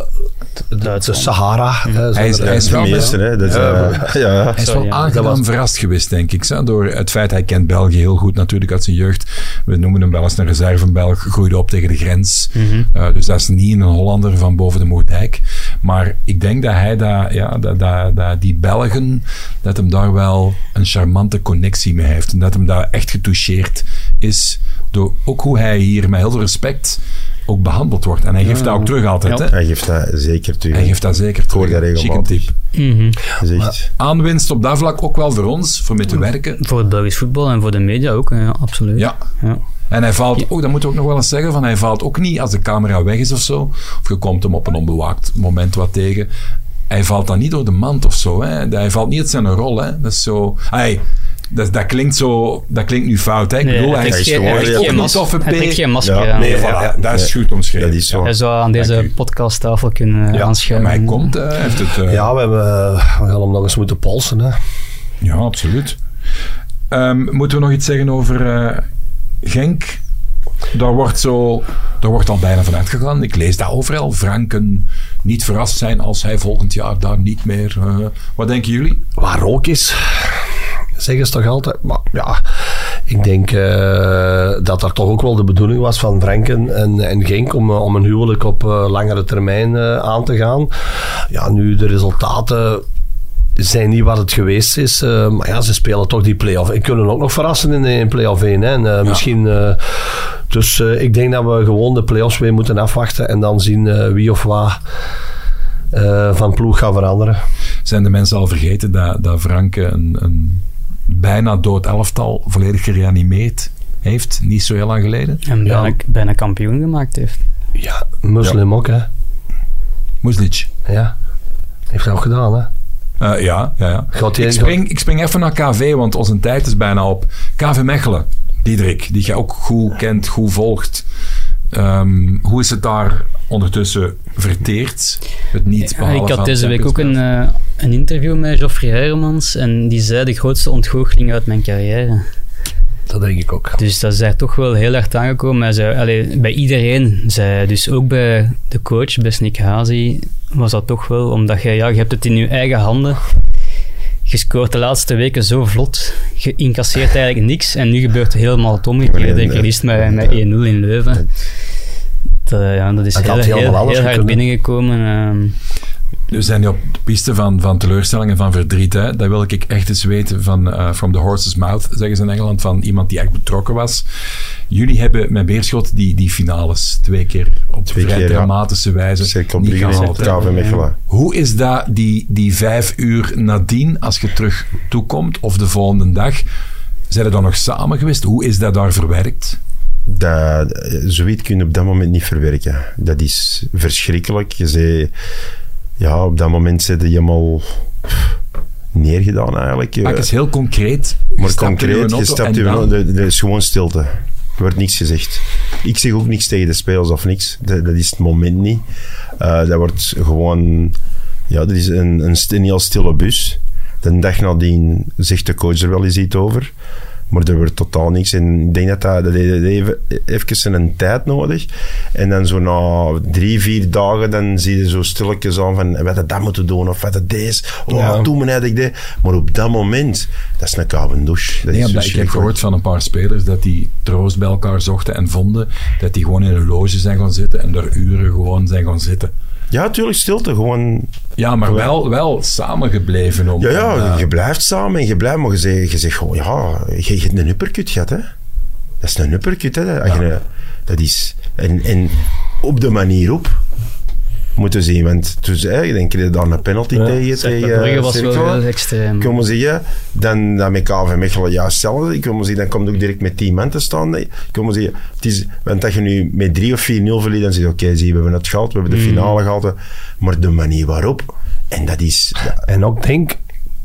de, de
Duitsland.
Sahara. hè,
Hij is-
zijn er,
hij is
De
wel
meeste, hè. Dat is,
Ja,
uh, ja.
Hij is
Sorry,
wel
ja.
aangenaam
Dat was-
verrast geweest, denk ik. Zo, door het feit, hij kent België heel goed natuurlijk uit zijn jeugd. We noemen hem wel eens een reserve-Belg, groeide op tegen de grens.
mm-hmm.
Uh, dus dat is niet een Hollander van boven de Moerdijk. Maar ik denk dat hij dat, ja, dat, dat, dat die Belgen, dat hem daar wel een charmante connectie mee heeft. En dat hem daar echt getoucheerd is door ook hoe hij hier met heel veel respect ook behandeld wordt. En hij geeft
Ja.
dat ook terug altijd.
Ja.
Hè?
Hij geeft dat zeker terug.
Hij geeft dat zeker
hoor
terug.
dat
Chic en
regelmatig.
type.
Mm-hmm.
Dat is echt-
Aanwinst op dat vlak ook wel voor ons, voor mee te werken.
Voor het Belgisch voetbal en voor de media ook, ja, absoluut.
Ja.
Ja.
En hij valt
Ja.
ook, dat moeten we ook nog wel eens zeggen, van hij valt ook niet als de camera weg is of zo. Of je komt hem op een onbewaakt moment wat tegen. Hij valt dan niet door de mand of zo. Hè. Hij valt niet uit zijn rol. Hè. Dat is zo... Hey, dat, dat klinkt zo... Dat klinkt nu fout. Hè. Ik
Nee,
bedoel,
hij
hij
trekt
is
geen-
geen-
hij
hij
heeft
trekt
ook
geen
een
mas-
toffe
hij trekt
P.
geen masker
Ja,
aan.
Nee,
Ja.
voilà, dat is
Nee.
goed omschreven.
Dat is zo.
Hij zou aan
Dank
deze
u.
podcasttafel kunnen
Ja,
aanschuiven.
Maar hij komt, hè. Hij heeft het... eh,
Ja, we, hebben, we gaan hem nog eens moeten polsen. Hè.
Ja, absoluut. Ehm, moeten we nog iets zeggen over eh, Genk? Daar wordt, zo, daar wordt al bijna van uitgegaan. Ik lees dat overal. Franken niet verrast zijn als hij volgend jaar daar niet meer... eh, wat denken jullie?
Waar ook is, zeggen ze toch altijd. Maar ja, ik denk uh, dat dat toch ook wel de bedoeling was van Franken en, en Genk om, uh, om een huwelijk op uh, langere termijn uh, aan te gaan. Ja, nu de resultaten zijn niet wat het geweest is. Uh, maar ja, ze spelen toch die play-off. En kunnen ook nog verrassen in, in play-off één. Hè. En, uh, ja. Misschien... Uh, dus uh, ik denk dat we gewoon de play-offs weer moeten afwachten en dan zien uh, wie of wat uh, van ploeg gaat veranderen.
Zijn de mensen al vergeten dat, dat Franken een, een bijna dood elftal volledig gereanimeerd heeft? Niet zo heel lang geleden.
En bijna,
Ja.
bijna kampioen gemaakt heeft.
Ja, Muslim ja. ook, hè.
Muslic.
Ja, heeft hij ook gedaan, hè.
Uh, ja, ja, ja.
Gaat die,
Ik spring, ik spring even naar K V, want onze tijd is bijna op. K V Mechelen, Diederik, die je ook goed kent, goed volgt. Um, hoe is het daar ondertussen verteerd? Het niet
Ja, ik had deze week ook een, uh, een interview met Geoffrey Hermans en die zei de grootste ontgoocheling uit mijn carrière.
Dat denk ik ook.
Dus dat is daar toch wel heel hard aangekomen. Hij zei, allee, bij iedereen zei, dus ook bij de coach, bij Snik Hazi, was dat toch wel, omdat je, ja, je hebt het in je eigen handen. Je scoort de laatste weken zo vlot, je incasseert eigenlijk niks en nu gebeurt het helemaal het omgekeerde. Je verliest met, met één nul in Leuven. Dat, ja, dat is
dat
heel, heel, heel hard kunnen. binnengekomen. Um,
We zijn nu op de piste van, van teleurstelling en van verdriet. Hè. Dat wil ik echt eens weten van uh, from the horse's mouth, zeggen ze in Engeland, van iemand die echt betrokken was. Jullie hebben met Beerschot die, die finales twee keer op twee vrij keer, dramatische ja. wijze niet gehaald.
K V Mechelen.
Hoe is dat die, die vijf uur nadien, als je terug toekomt, of de volgende dag, zijn er dan nog samen geweest? Hoe is dat daar verwerkt?
Dat, zoiets kun je op dat moment niet verwerken. Dat is verschrikkelijk. Je zei... Ja, op dat moment zit je helemaal neergedaan eigenlijk.
Maak eens heel concreet.
Maar concreet, je stapt in dan... Er is gewoon stilte. Er wordt niks gezegd. Ik zeg ook niks tegen de spelers of niks. Dat, dat is het moment niet. Uh, dat wordt gewoon... Ja, dat is een, een, een heel stille bus. De dag nadien zegt de coach er wel eens iets over. Maar er wordt totaal niks. En ik denk dat dat, dat even, even een tijd nodig. En dan zo na drie, vier dagen, dan zie je zo stilletjes aan van wat had dat moeten doen of wat had deze. Oh, ja. toen had ik dit. Maar op dat moment, dat is een koude douche. Dat
nee,
is
ik heb gehoord van een paar spelers dat die troost bij elkaar zochten en vonden dat die gewoon in een loge zijn gaan zitten en daar uren gewoon zijn gaan zitten.
Ja, natuurlijk, stilte. Gewoon...
Ja, maar wel, wel samengebleven. Om,
ja, ja,
uh,
je blijft samen en je blijft, maar je zegt, je zegt gewoon, ja, je, je hebt een uppercut gehad, hè. Dat is een uppercut, hè. Ja. Je, dat is... En, en op de manier op moeten zien, want dus, hè, dan krijg je dan een penalty ja, tegen.
tegen uh, was Cirkel. Wel heel extreem.
Kom maar zeggen, dan, dan met K V Mechelen juist hetzelfde. Ik wil maar zeggen, dan komt ook direct met tien man te staan. Ik wil maar zeggen, het is, want dat je nu met drie of vier nul verliest, dan zeg je, oké, okay, zie, we hebben het gehad, we hebben de finale mm. gehad, maar de manier waarop, en dat is...
Ja. En ook denk,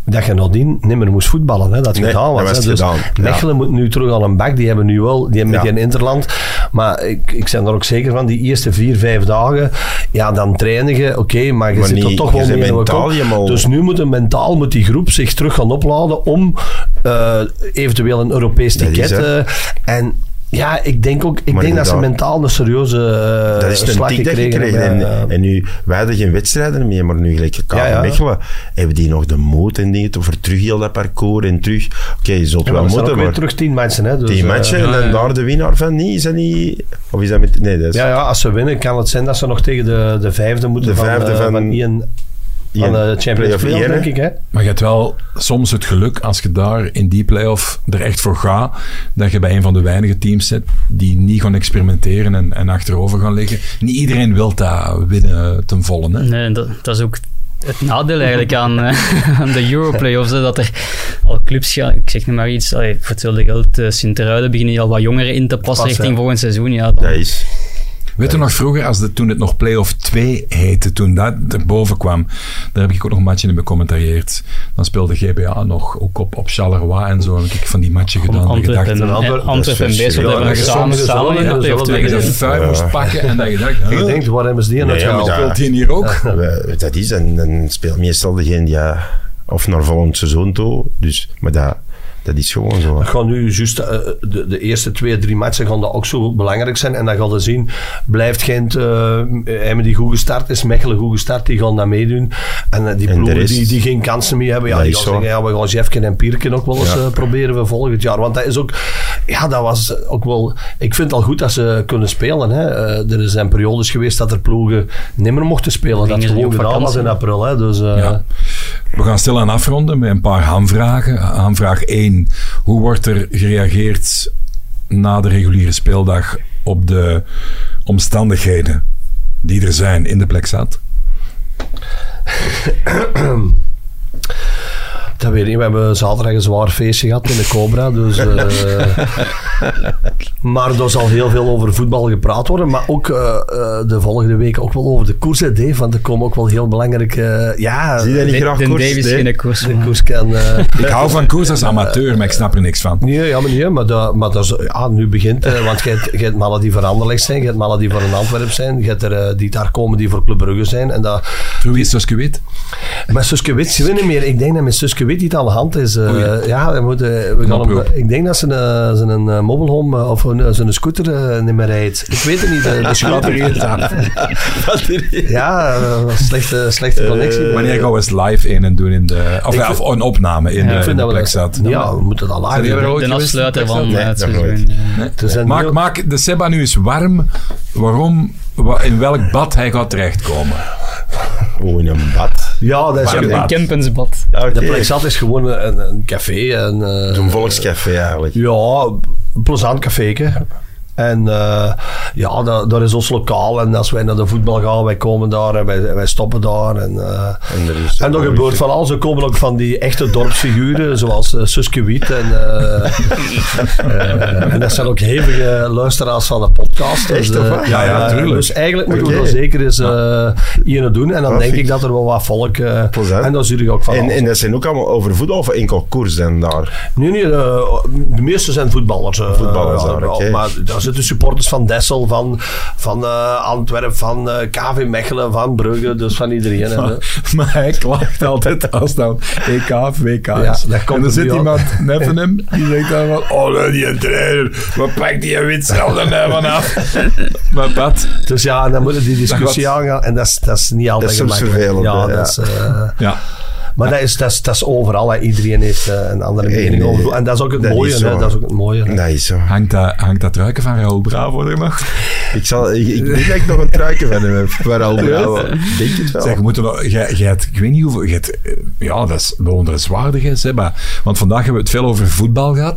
dat je nadien niet meer moest voetballen. Hè, dat
Nee,
gedaan was.
dat was
hè. Dus
gedaan, ja.
Mechelen moet nu terug aan een bak. Die hebben nu wel, die hebben
Ja.
met die Interland. Maar ik, ik ben er ook zeker van, die eerste vier, vijf dagen, ja, dan trainen je, oké, okay, maar je
Maar
zit er
niet-
toch
je
wel
bent
mee in
mentaal
kop.
helemaal-
Dus nu moet een mentaal moet die groep zich terug gaan opladen om uh, eventueel een Europees
Dat is,
ticket.
hè.
Uh, en ja, ik denk ook, ik
Maar
denk dat ze
inderdaad.
mentaal een serieuze uh,
Dat is een
slag
tik dat
gekregen
gekregen.
hebben.
En,
uh,
en nu, wij hadden geen wedstrijden meer, maar nu gelijk K V
Ja, ja.
Mechelen, hebben die nog de moed en dingen voor terug heel dat parcours en terug. Oké, okay, je zult
ja, maar
wel
er staan
moeten,
ook weer
maar
terug tien matchen. Hè, dus,
die
uh,
matchen en
ja,
dan
ja.
daar de winnaar van niet, is dat niet... Of is dat met... Nee, dat is...
Ja, ja, als ze winnen kan het zijn dat ze nog tegen de, de vijfde moeten
De
van,
vijfde
uh,
van-
van Ian, van de Champions
play-off
League,
één, hè?
denk ik. Hè?
Maar je hebt wel soms het geluk, als je daar in die play-off er echt voor gaat, dat je bij een van de weinige teams zit die niet gaan experimenteren en, en achterover gaan liggen. Niet iedereen wil dat winnen ten volle. Hè?
Nee, dat, dat is ook het nadeel eigenlijk aan, uh, aan de Europlayoffs, hè, dat er al clubs gaan, ik zeg nu maar iets, allee, voor hetzelfde geld, uh, Sint-Truiden beginnen al wat jongeren in te passen
Pas,
richting
ja.
volgend seizoen. Ja, dan,
Dat is...
Weet je nog vroeger, als de, toen het nog Play-off twee heette, toen dat erboven kwam, daar heb ik ook nog een matchen in becommentarieerd. Dan speelde G B A nog ook op, op Charleroi en zo. Heb ik van die matchen gedaan. Dat je dacht,
Antwerpen,
Antwerpen-
en Antwerpen en
dat is
Beesel hebben
verschrikkelijk.
samen,
Ja,
samen in de
dat is
play-off
wel
dat je
twee
de
gezeten.
vuil
Ja.
moest pakken en dat je dacht,
Je
huh,
denkt, waar hebben ze die
Nee,
uitgehaald?
maar
speelt hij hier ook?
We- Dat is, en dan speelt meestal degene die... ja, of naar volgend seizoen toe. Dus, maar dat, dat is gewoon zo.
Dat gaan nu juist uh, de, de eerste twee, drie matchen gaan dat ook zo belangrijk zijn. En dan gaan we zien, blijft Gent, uh, hebben die goed gestart, is Mechelen goed gestart, die gaan dat meedoen. En uh, die
En de
ploegen
rest-
die, die geen kansen meer hebben, ja,
Dat
die
is
gaan
zo.
zeggen, ja, we gaan Jefken en Pierken ook wel eens
Ja.
uh, proberen we volgend jaar. Want dat is ook, ja, dat was ook wel, ik vind het al goed dat ze kunnen spelen. Hè. Uh, er zijn periodes geweest dat er ploegen nimmer mochten spelen. Dat
Gingen ze
gewoon
niet op
gedaan was
vakantie?
in april. Hè. Dus, uh,
Ja. We gaan stilaan afronden met een paar hamvragen. Hamvraag één. Hoe wordt er gereageerd na de reguliere speeldag op de omstandigheden die er zijn in de Plexat?
Dat weet ik niet. We hebben zaterdag een zwaar feestje gehad in de Cobra. Dus, uh, maar er zal heel veel over voetbal gepraat worden. Maar ook uh, uh, de volgende week ook wel over de koers. Hè, Dave, want er komen ook wel heel belangrijk... Uh, ja,
Zie je dat niet
De,
graag
de
koers?
Davis
Nee?
in de koers.
de koers kan... Uh,
Ik hou van koers als amateur, maar ik snap er niks van.
nee, ja, maar, nee, maar, dat, maar dat is, ja, nu begint... Uh, want je hebt, je hebt mannen die voor Anderlecht zijn. Je hebt mannen die voor een Antwerp zijn. Je hebt er uh, die daar komen die voor Club Brugge zijn. En dat,
Hoe is Suske Wit?
met Suske Wit zien we niet meer. Ik denk dat met Suske Wit iets aan de hand is. Uh,
Oh ja.
ja, we moeten, we gaan hem,
oproep.
ik denk dat ze een, ze een uh, mobile home uh, of een, zijn scooter uh, niet meer rijdt. Ik weet het niet. De, de scooter. Ja, uh, slechte, slechte connectie.
Wanneer gaan we eens live in en doen in de... Of,
Ik
ja,
vind-
of een opname in
Ja,
de,
ik
in
vind
de
dat we
Plexat.
dat- Ja, we moeten dat
Zijn
live
jullie er
doen.
ooit
De
geweest,
afsluiter van
Nee,
uh, het
nog
seizoen.
nooit.
Ja.
Er zijn
Maak,
heel-
maak de Seba nu eens warm waarom, wa- in welk bad hij gaat terechtkomen.
Oh, in een bad.
Ja, dat is
Warm
ook-
bad.
Een Kempensbad.
Ja,
de
oké.
Plexat is gewoon een, een café. En, uh,
Zo'n volkscafé eigenlijk.
Ja, een plezant caféke. En uh, ja, dat, dat is ons lokaal. En als wij naar de voetbal gaan, wij komen daar en wij, wij stoppen daar. En, uh,
En er is-
en er gebeurt van alles. Er komen ook van die echte dorpsfiguren, zoals uh, Suske Wiet. En, uh, uh, en dat zijn ook hevige luisteraars van de podcast. Dus,
Echt, of
uh,
wat?
Ja, ja, tuurlijk.
Dus eigenlijk moeten we
Oké.
dat zeker eens uh, hier doen. En dan
Ah,
denk
vind
ik dat er wel wat volk... Uh,
Plezant.
en dan zie je ook van
En,
alles.
en dat zijn ook allemaal over voetbal of enkel koers dan daar?
Nee, nee, de, de meeste zijn voetballers. uh,
Voetballers
ja,
daar,
ja,
oké.
Maar daar zitten supporters van Dessel, van, van uh, Antwerpen, van uh, K V Mechelen, van Brugge, dus van iedereen. hè.
Maar, maar hij klaagt altijd als dan E K of W K
Ja,
is.
dat komt
en dan
er
zit
nu aan.
iemand neven hem, die zegt dan van, oh nee, die trainer, wat pakt die een wit zelf er nou vanaf? Maar Pat,
Dus ja, en dan moeten die discussie
Dat
aangaan en dat is, dat is niet altijd
is soms
gemakkelijk.
vervelend,
Ja,
hè,
dat is,
ja.
uh,
ja.
maar dat is, dat, is, dat is overal. Hè. Iedereen heeft uh, een andere
Nee,
mening
nee,
over. En dat is ook het
dat is
mooie.
zo.
Hè. Dat is ook het mooie. hè.
Dat is zo.
Hangt dat, hangt dat truiken van Raoul Bravo er nog?
Ik, zal, ik, ik denk dat ik nog een truikje van hem heb. Waar al Bravo. Denk het wel.
Zeg, we moeten nog, jij, jij hebt, ik weet niet hoeveel, jij hebt, eh, ja, dat is bewonderenswaardig, hè, Seba. Want vandaag hebben we het veel over voetbal gehad.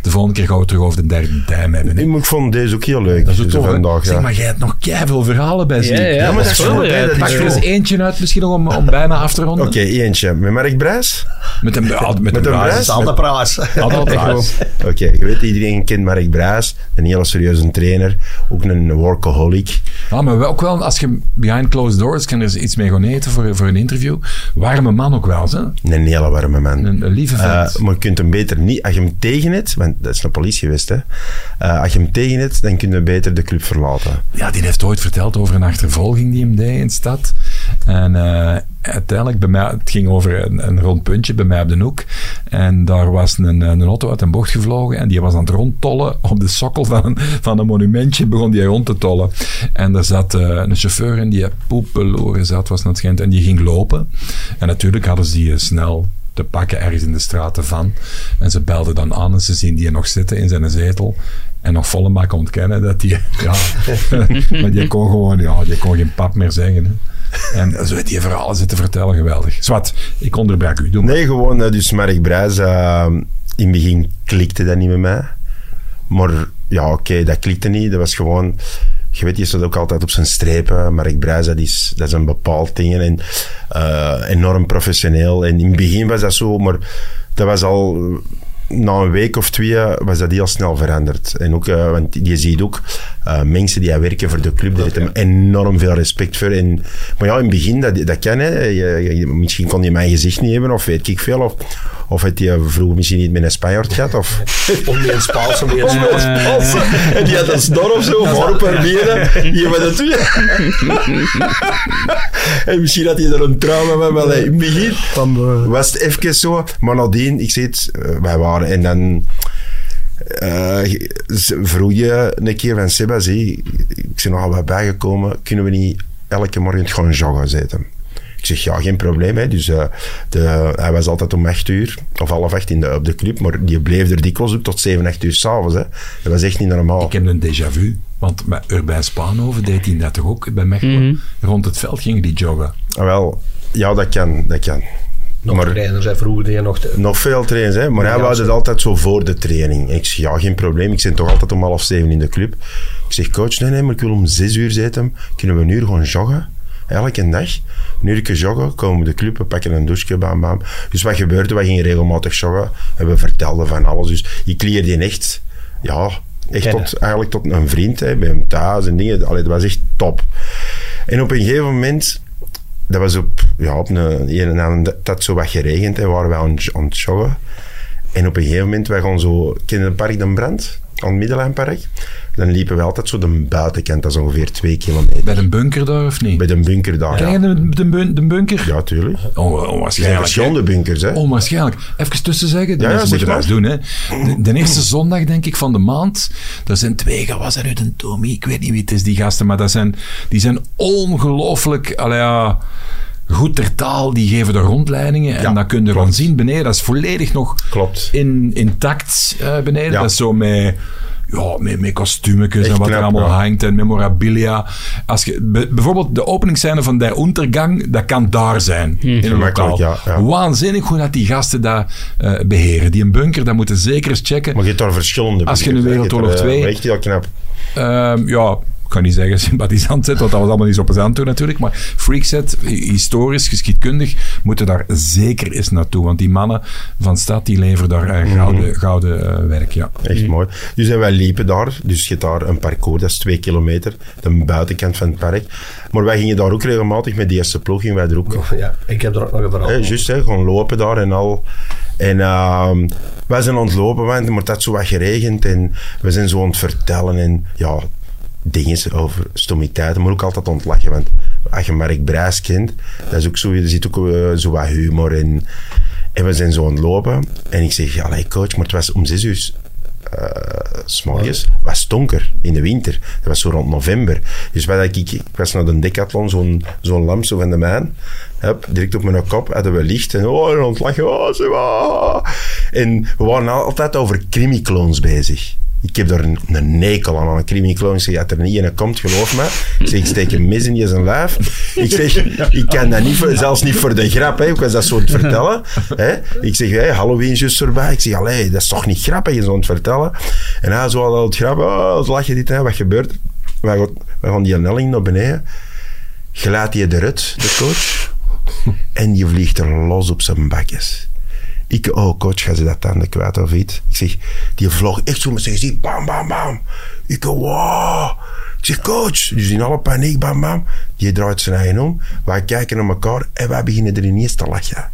de volgende keer gaan we terug over de derde time hebben. Hè.
Ik vond deze ook heel leuk.
Dat is ook
dus
tof,
vandaag,
zeg,
ja.
maar jij hebt nog keiveel verhalen bij zich.
Ja, ja,
Ja, maar dat is wel
voorbereid.
dat
Pak
is
er eens
wel-
eentje uit, misschien nog om, om bijna af te ronden.
Oké, eentje. Met Mark Brijs?
Met een, met een,
Met een
prijs.
prijs?
Dat is altijd prijs.
Altijd prijs.
Oké, je weet, iedereen kent Mark Brijs. Een hele serieuze trainer. Ook een workaholic.
Ja, maar wel, ook wel, als je behind closed doors kan er eens iets mee gaan eten voor, voor een interview. Warme man ook wel, hè?
Een hele warme man.
Een, een lieve vent.
Uh, maar je kunt hem beter niet... Als je hem tegen hebt... Want dat is een politie geweest, hè. Uh, als je hem tegen hebt, dan kun je beter de club verlaten.
Ja, die heeft ooit verteld over een achtervolging die hem deed in de stad. En uh, uiteindelijk, bij mij, het ging over een, een rond puntje bij mij op de hoek. En daar was een, een auto uit een bocht gevlogen en die was aan het rondtollen op de sokkel van een, van een monumentje, begon die rond te tollen. En daar zat uh, een chauffeur in die poepeloren zat, was het schijnt, en die ging lopen. En natuurlijk hadden ze die uh, snel te pakken ergens in de straten van. En ze belden dan aan en ze zien die nog zitten in zijn zetel. En nog volle mak ontkennen dat die... Ja, maar die kon gewoon... Ja, die kon geen pap meer zeggen. Hè. En zo heeft die verhalen zitten vertellen. Geweldig. Zwat, ik onderbrak u. Doe maar.
Nee, gewoon... uh, Dus Mark Brijs... Uh, in het begin klikte dat niet met mij. Maar ja, oké, okay, dat klikte niet. Dat was gewoon... Je weet, je staat ook altijd op zijn strepen. Mark Brijs, dat is, dat is een bepaald ding. En uh, enorm professioneel. En in het begin was dat zo, maar dat was al... Na een week of twee was dat heel snel veranderd. En ook, uh, want je ziet ook uh, mensen die werken voor de club, daar hebben enorm veel respect voor. En, maar ja, in het begin, dat, dat kan. Hè. Je, je, misschien kon je mijn gezicht niet hebben, of weet ik veel. Of, of had je vroeger misschien niet met een Spanjaard gehad. Of
Om niet in Spaans, om niet in
om een
Spaans.
Spaanse. En die had een snor of zo, voor op haar benen. Je wat dat doe. En misschien had hij er een trauma van. Maar in het begin was het even zo. Maar nadien, ik zei het, wij waren... En dan uh, vroeg je een keer van Seba, zie, ik ben nogal wat bijgekomen, kunnen we niet elke morgen gaan joggen zitten? Ik zeg, ja, geen probleem. Hè. Dus, uh, de, hij was altijd om acht uur, of half acht in de, op de club, maar die bleef er dikwijls op tot zeven, acht uur s'avonds. Dat was echt niet normaal.
Ik heb een déjà vu. Want bij Urbain Spaanhoven deed hij dat toch ook bij Mechelen?
Mm-hmm.
Rond het veld gingen die joggen.
Ah, wel, ja, dat kan, dat kan.
Nog
Maar-
trainers, hè. Vroeger deed je nog... Te...
Nog veel trainers, hè? Maar
Ja,
hij
ja,
wou
zo.
het altijd zo voor de training. Ik zeg, ja, geen probleem. Ik zit toch altijd om half zeven in de club. Ik zeg, coach, nee, nee, maar ik wil om zes uur zitten. Kunnen we een uur gewoon joggen? Elke dag. Een uur joggen, komen we de club, we pakken een douche, bam, bam. Dus wat gebeurde? We gingen regelmatig joggen. En we vertelden van alles. Dus ik leerde die echt, ja, echt
Kennen.
tot, eigenlijk tot een vriend, hè, bij hem thuis en dingen. Allee, dat was echt top. En op een gegeven moment... Dat was op, ja, op een, een, een dat had zo wat geregend en waren we aan, aan het joggen. En op een gegeven moment, wij gaan zo, ken je het park Den Brand? Aan het Middellijnpark? Dan liepen we altijd zo de buitenkant, dat is ongeveer twee kilometer.
Bij de bunker daar, of niet?
Bij de bunker daar.
Ken
Ja,
je de, de, bun- de bunker?
ja tuurlijk.
Oh,
Er zijn
onwaarschijnlijk.
verschillende bunkers, hè.
Onwaarschijnlijk. Even tussen zeggen, de
Ja, ja,
mensen
zeg
moeten dat
maar.
eens doen. Hè. De, de eerste zondag, denk ik, van de maand, er zijn twee, wat was er uit een Tommy? Ik weet niet wie het is, die gasten, maar dat zijn, die zijn ongelooflijk, allee, ja, goed ter taal, die geven de rondleidingen en
Ja,
dat kun je
klopt.
gewoon zien beneden. Dat is volledig nog
Klopt.
in, intact uh, beneden.
Ja.
Dat is zo met... Ja, met, met kostuumekjes
Echt
en wat
knap,
er allemaal
ja.
hangt en memorabilia. Als je, be- bijvoorbeeld de openingsscène van Der Untergang, dat kan daar zijn. In een
Gemakkelijk,
lokaal.
ja, ja.
Waanzinnig hoe dat die gasten dat uh, beheren. Die een bunker, dat moeten ze zeker eens checken.
Maar je hebt daar verschillende
Als je
bunkers,
in
hè.
Wereldoorlog
hebt er, eh,
twee
Echt heel knap.
Ehm, ja, ik kan niet zeggen sympathisant zit, want dat was allemaal niet zo plezant toen natuurlijk. Maar Freakset, historisch, geschiedkundig, moeten daar zeker eens naartoe. Want die mannen van stad, die leveren daar uh, gouden, gouden uh, werk, ja.
Echt mooi. Dus en wij liepen daar. Dus je hebt daar een parcours, dat is twee kilometer. De buitenkant van het park. Maar wij gingen daar ook regelmatig met die eerste ploeg. Gingen wij er ook...
Ja, ik heb er ook nog een verhaal.
Hè, juist, hè, gewoon lopen daar en al. En uh, wij zijn aan het lopen, want maar het had zo wat geregend en we zijn zo aan het vertellen en ja, dingen over stommiteiten, maar ook altijd aan het lachen, want als je Mark Brijs kent, dat is ook zo, er zit ook uh, zo wat humor in. En we zijn zo aan het lopen en ik zeg, ja, nee, coach, maar het was om zes uur uh, 's morgens, was het donker in de winter. Dat was zo rond november. Dus wat ik, ik was naar de Decathlon, zo'n, zo'n lamp zo van de mijn. Hup, direct op mijn kop hadden we licht en oh, en aan het lachen. Oh, zo, ah. En we waren altijd over crimiclones bezig. Ik heb daar een, een nekel aan, aan een criminoloog. Ik zeg, als er niet in komt, geloof me. Ik zeg, ik steek een mes in je zijn lijf. Ik zeg, ik kan dat niet, voor, zelfs niet voor de grap. Hè. Ik was dat zo aan het vertellen. Hè. Ik zeg, hey, Halloween just erbij. Ik zeg, allee, dat is toch niet grappig, je zo aan het vertellen. En hij zo al het grap, oh, wat lach je dit, hè? Wat gebeurt er? Wij gaan, wij gaan die helling naar beneden. Gelaat je eruit, de coach. En je vliegt er los op zijn bakjes. Ik, oh coach, gaan ze dat tanden kwijt of iets? Ik zeg, die vlog echt zo met zijn gezicht, bam, bam, bam. Ik, wow. Ik zeg, coach, dus in alle paniek, bam, bam. Die draait zijn eigen om. Wij kijken naar elkaar en wij beginnen er ineens te lachen.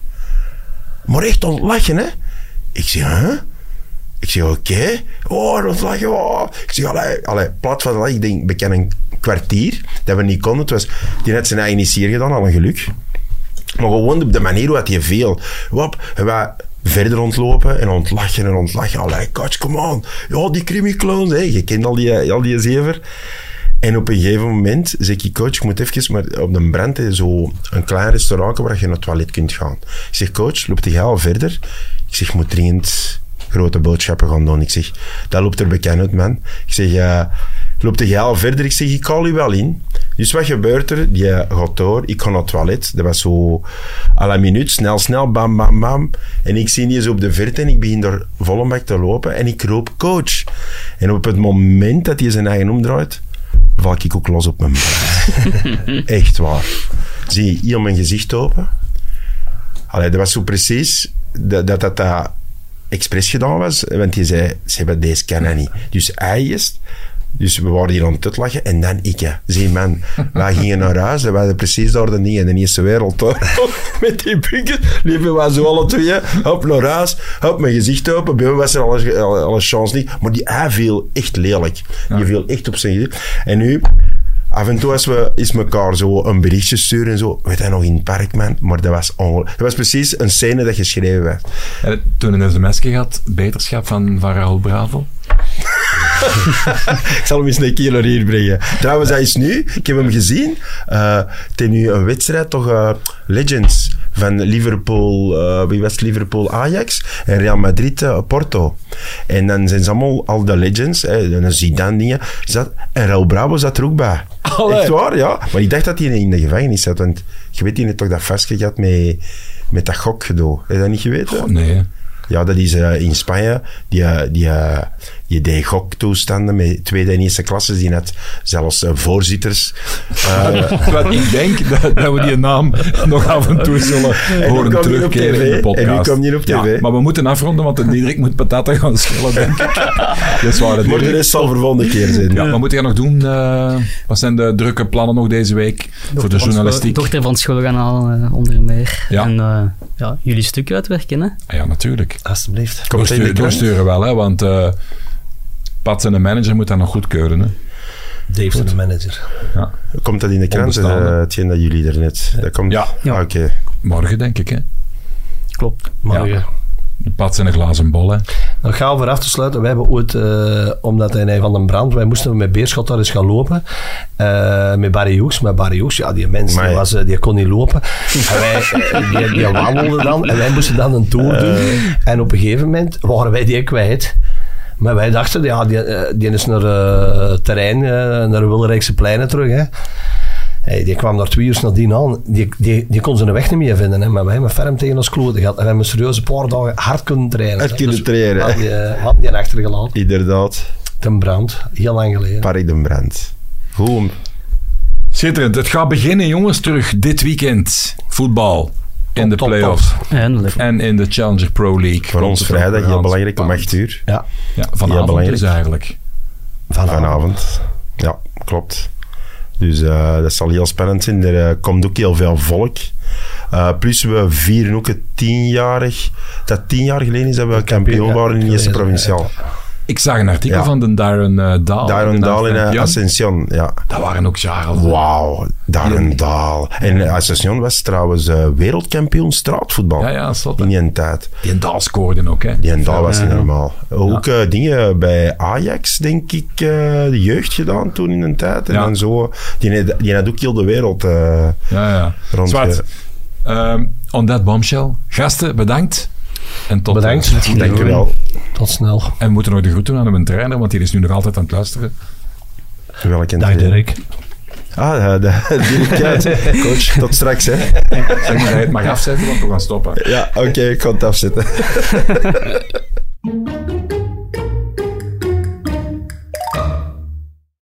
Maar echt ontlachen, hè? Ik zeg, hè? Huh? Ik zeg, oké. Okay. Oh, dat lachen, oh. Ik zeg, allee, allee, plat van de lachen. Ik denk, we kennen een kwartier dat we niet konden. Het was, die had zijn eigen iets hier gedaan, al een geluk. Maar gewoon op de manier hoe hij veel. Wap, en wij verder ontlopen en ontlachen en ontlachen. Allee, coach, come on. Ja, die crimi-clowns, hè. Je kent al die, al die zever. En op een gegeven moment zeg ik, coach, ik moet even, maar op de brand is zo een klein restaurant waar je naar het toilet kunt gaan. Ik zeg, coach, loopt jij al verder? Ik zeg, ik moet dringend grote boodschappen gaan doen. Ik zeg, dat loopt er bekend uit, man. Ik zeg, uh, loopt jij al verder? Ik zeg, ik call u wel in. Dus wat gebeurt er? Die gaat door. Ik ga naar het toilet. Dat was zo à la minuut. Snel, snel. Bam, bam, bam. En ik zie die zo op de verte en ik begin door volle bak te lopen. En ik roep, coach. En op het moment dat hij zijn eigen omdraait, val ik ook los op mijn baan. Echt waar. Zie je hier mijn gezicht open. Allee, dat was zo precies dat dat, dat, dat expres gedaan was. Want je zei, ze hebben deze kennen niet. Dus hij is... Dus we waren hier aan het lachen en dan ik. Hè. Zie man, wij gingen naar huis en wij hadden precies daar de dingen in de eerste wereld. Hoor. Met die bunkers liepen wij zo alle twee. Hop naar huis, hop mijn gezicht open. Bij mij was er alle, alle, alle chance niet. Maar die, hij viel echt lelijk. Ja. Die viel echt op zijn gezicht. En nu, af en toe als we eens elkaar zo een berichtje sturen en zo. Weet je nog in het park, man? Maar dat was ongelooflijk. Dat was precies een scène dat geschreven werd.
En toen een sms'je gehad, beterschap van, van Raoul Bravo?
Ik zal hem eens een keer naar hier brengen. Trouwens, hij is nu, ik heb hem gezien, uh, het is nu een wedstrijd, toch uh, Legends van Liverpool, uh, wie was het? Liverpool Ajax en Real Madrid uh, Porto. En dan zijn ze allemaal al de Legends, hè, een Zidane dingen, zat, en Raoul Bravo zat er ook bij. Allee. Echt waar, ja. Maar ik dacht dat hij in de gevangenis zat, want je weet, hij heeft toch dat vastje gehad met, met dat gokgedoe. Heb je dat niet geweten?
Oh, nee.
Ja, dat is uh, in Spanje. Die, die, uh, die deed goktoestanden met tweede en eerste klasses. Die had zelfs uh, voorzitters. Uh,
Wat ik denk dat, dat we die naam nog af en toe zullen horen terugkeren in de podcast.
En nu komt niet op tv.
Ja, maar we moeten afronden, want de Diederik moet pataten gaan schillen, denk ik. Dat is waar,
maar de rest zal voor volgende keer zijn.
Ja, wat moet je nog doen? Uh, wat zijn de drukke plannen nog deze week dochter voor de journalistiek?
Dochter van school gaan halen, uh, onder meer.
Ja.
En uh, ja, jullie stuk uitwerken, hè?
Ah, ja, natuurlijk.
Alsjeblieft.
Doorsturen, doorsturen wel, hè, want uh, Pat en de manager moeten dat nog goedkeuren. Hè.
Dave is de manager.
Ja. Komt dat in de krant, uh, hetgeen dat jullie er net... Dat komt...
Ja.
ja. Ah, okay.
Morgen, denk ik. Hè.
Klopt.
Morgen.
Ja. De Pat en een glazen bol. Hè.
Dan gaan we voor af te sluiten. Wij hebben ooit, uh, omdat hij van den brand, wij moesten met Beerschot daar eens gaan lopen. Uh, met Barry Hoeks. Met Barry Hoeks, ja, die mens die, was, die kon niet lopen. En wij, die, die wandelde dan en wij moesten dan een tour doen. Uh. En op een gegeven moment waren wij die kwijt. Maar wij dachten, ja, die, die is naar het uh, terrein, uh, naar de Wilderijkse pleinen terug. Hè. Hey, die kwam daar twee uur nadien aan. Die, die, die kon zijn weg niet meer vinden. Hè. Maar wij hebben ferm tegen ons kloten gehad. En we hebben serieus een paar dagen hard kunnen trainen.
Hard kunnen
dus
trainen.
Had die, had die achtergelaten.
Inderdaad.
Ten Brand. Heel lang geleden.
Park den Brand. Goed.
Schitterend. Het gaat beginnen, jongens, terug dit weekend. Voetbal. In de
top,
play-offs.
En,
en in de Challenger Pro League.
Voor ons vrijdag heel belangrijk om acht uur.
Ja.
Ja, vanavond dus eigenlijk.
Vanavond. vanavond. Ja, klopt. Dus uh, dat zal heel spannend zijn. Er uh, komt ook heel veel volk. Uh, plus we vieren ook het tienjarig... Dat tien jaar geleden is dat we kampioen waren in de eerste provinciaal.
Ik zag een artikel
ja.
van de Darren uh, Daal.
Darren Daal in uh, Ascension, ja.
Dat waren ook jaren.
Wauw, Darren Daal. En uh, Ascension was trouwens uh, wereldkampioon straatvoetbal.
Ja, ja, zot,
in die tijd.
Die Daal scoorde ook, hè.
Die Daal was
ja,
niet normaal. Ja. Ook uh, dingen bij Ajax, denk ik, uh, de jeugd gedaan toen in een tijd. En
ja.
dan zo. Die had, die had ook heel de wereld uh,
ja, ja.
rond.
Zwart. Um, on that bombshell. Gasten, bedankt. En tot
bedankt.
Dank u wel.
Tot snel.
En we moeten nog de groet doen aan mijn trainer, want die is nu nog altijd aan het luisteren.
Welke
Dag Dirk.
Ah, de, de Dirk Kuyt. Coach, tot straks, hè.
Zeg maar dat je het mag afzetten, want we gaan stoppen.
Ja, oké, okay, ik kan het afzetten.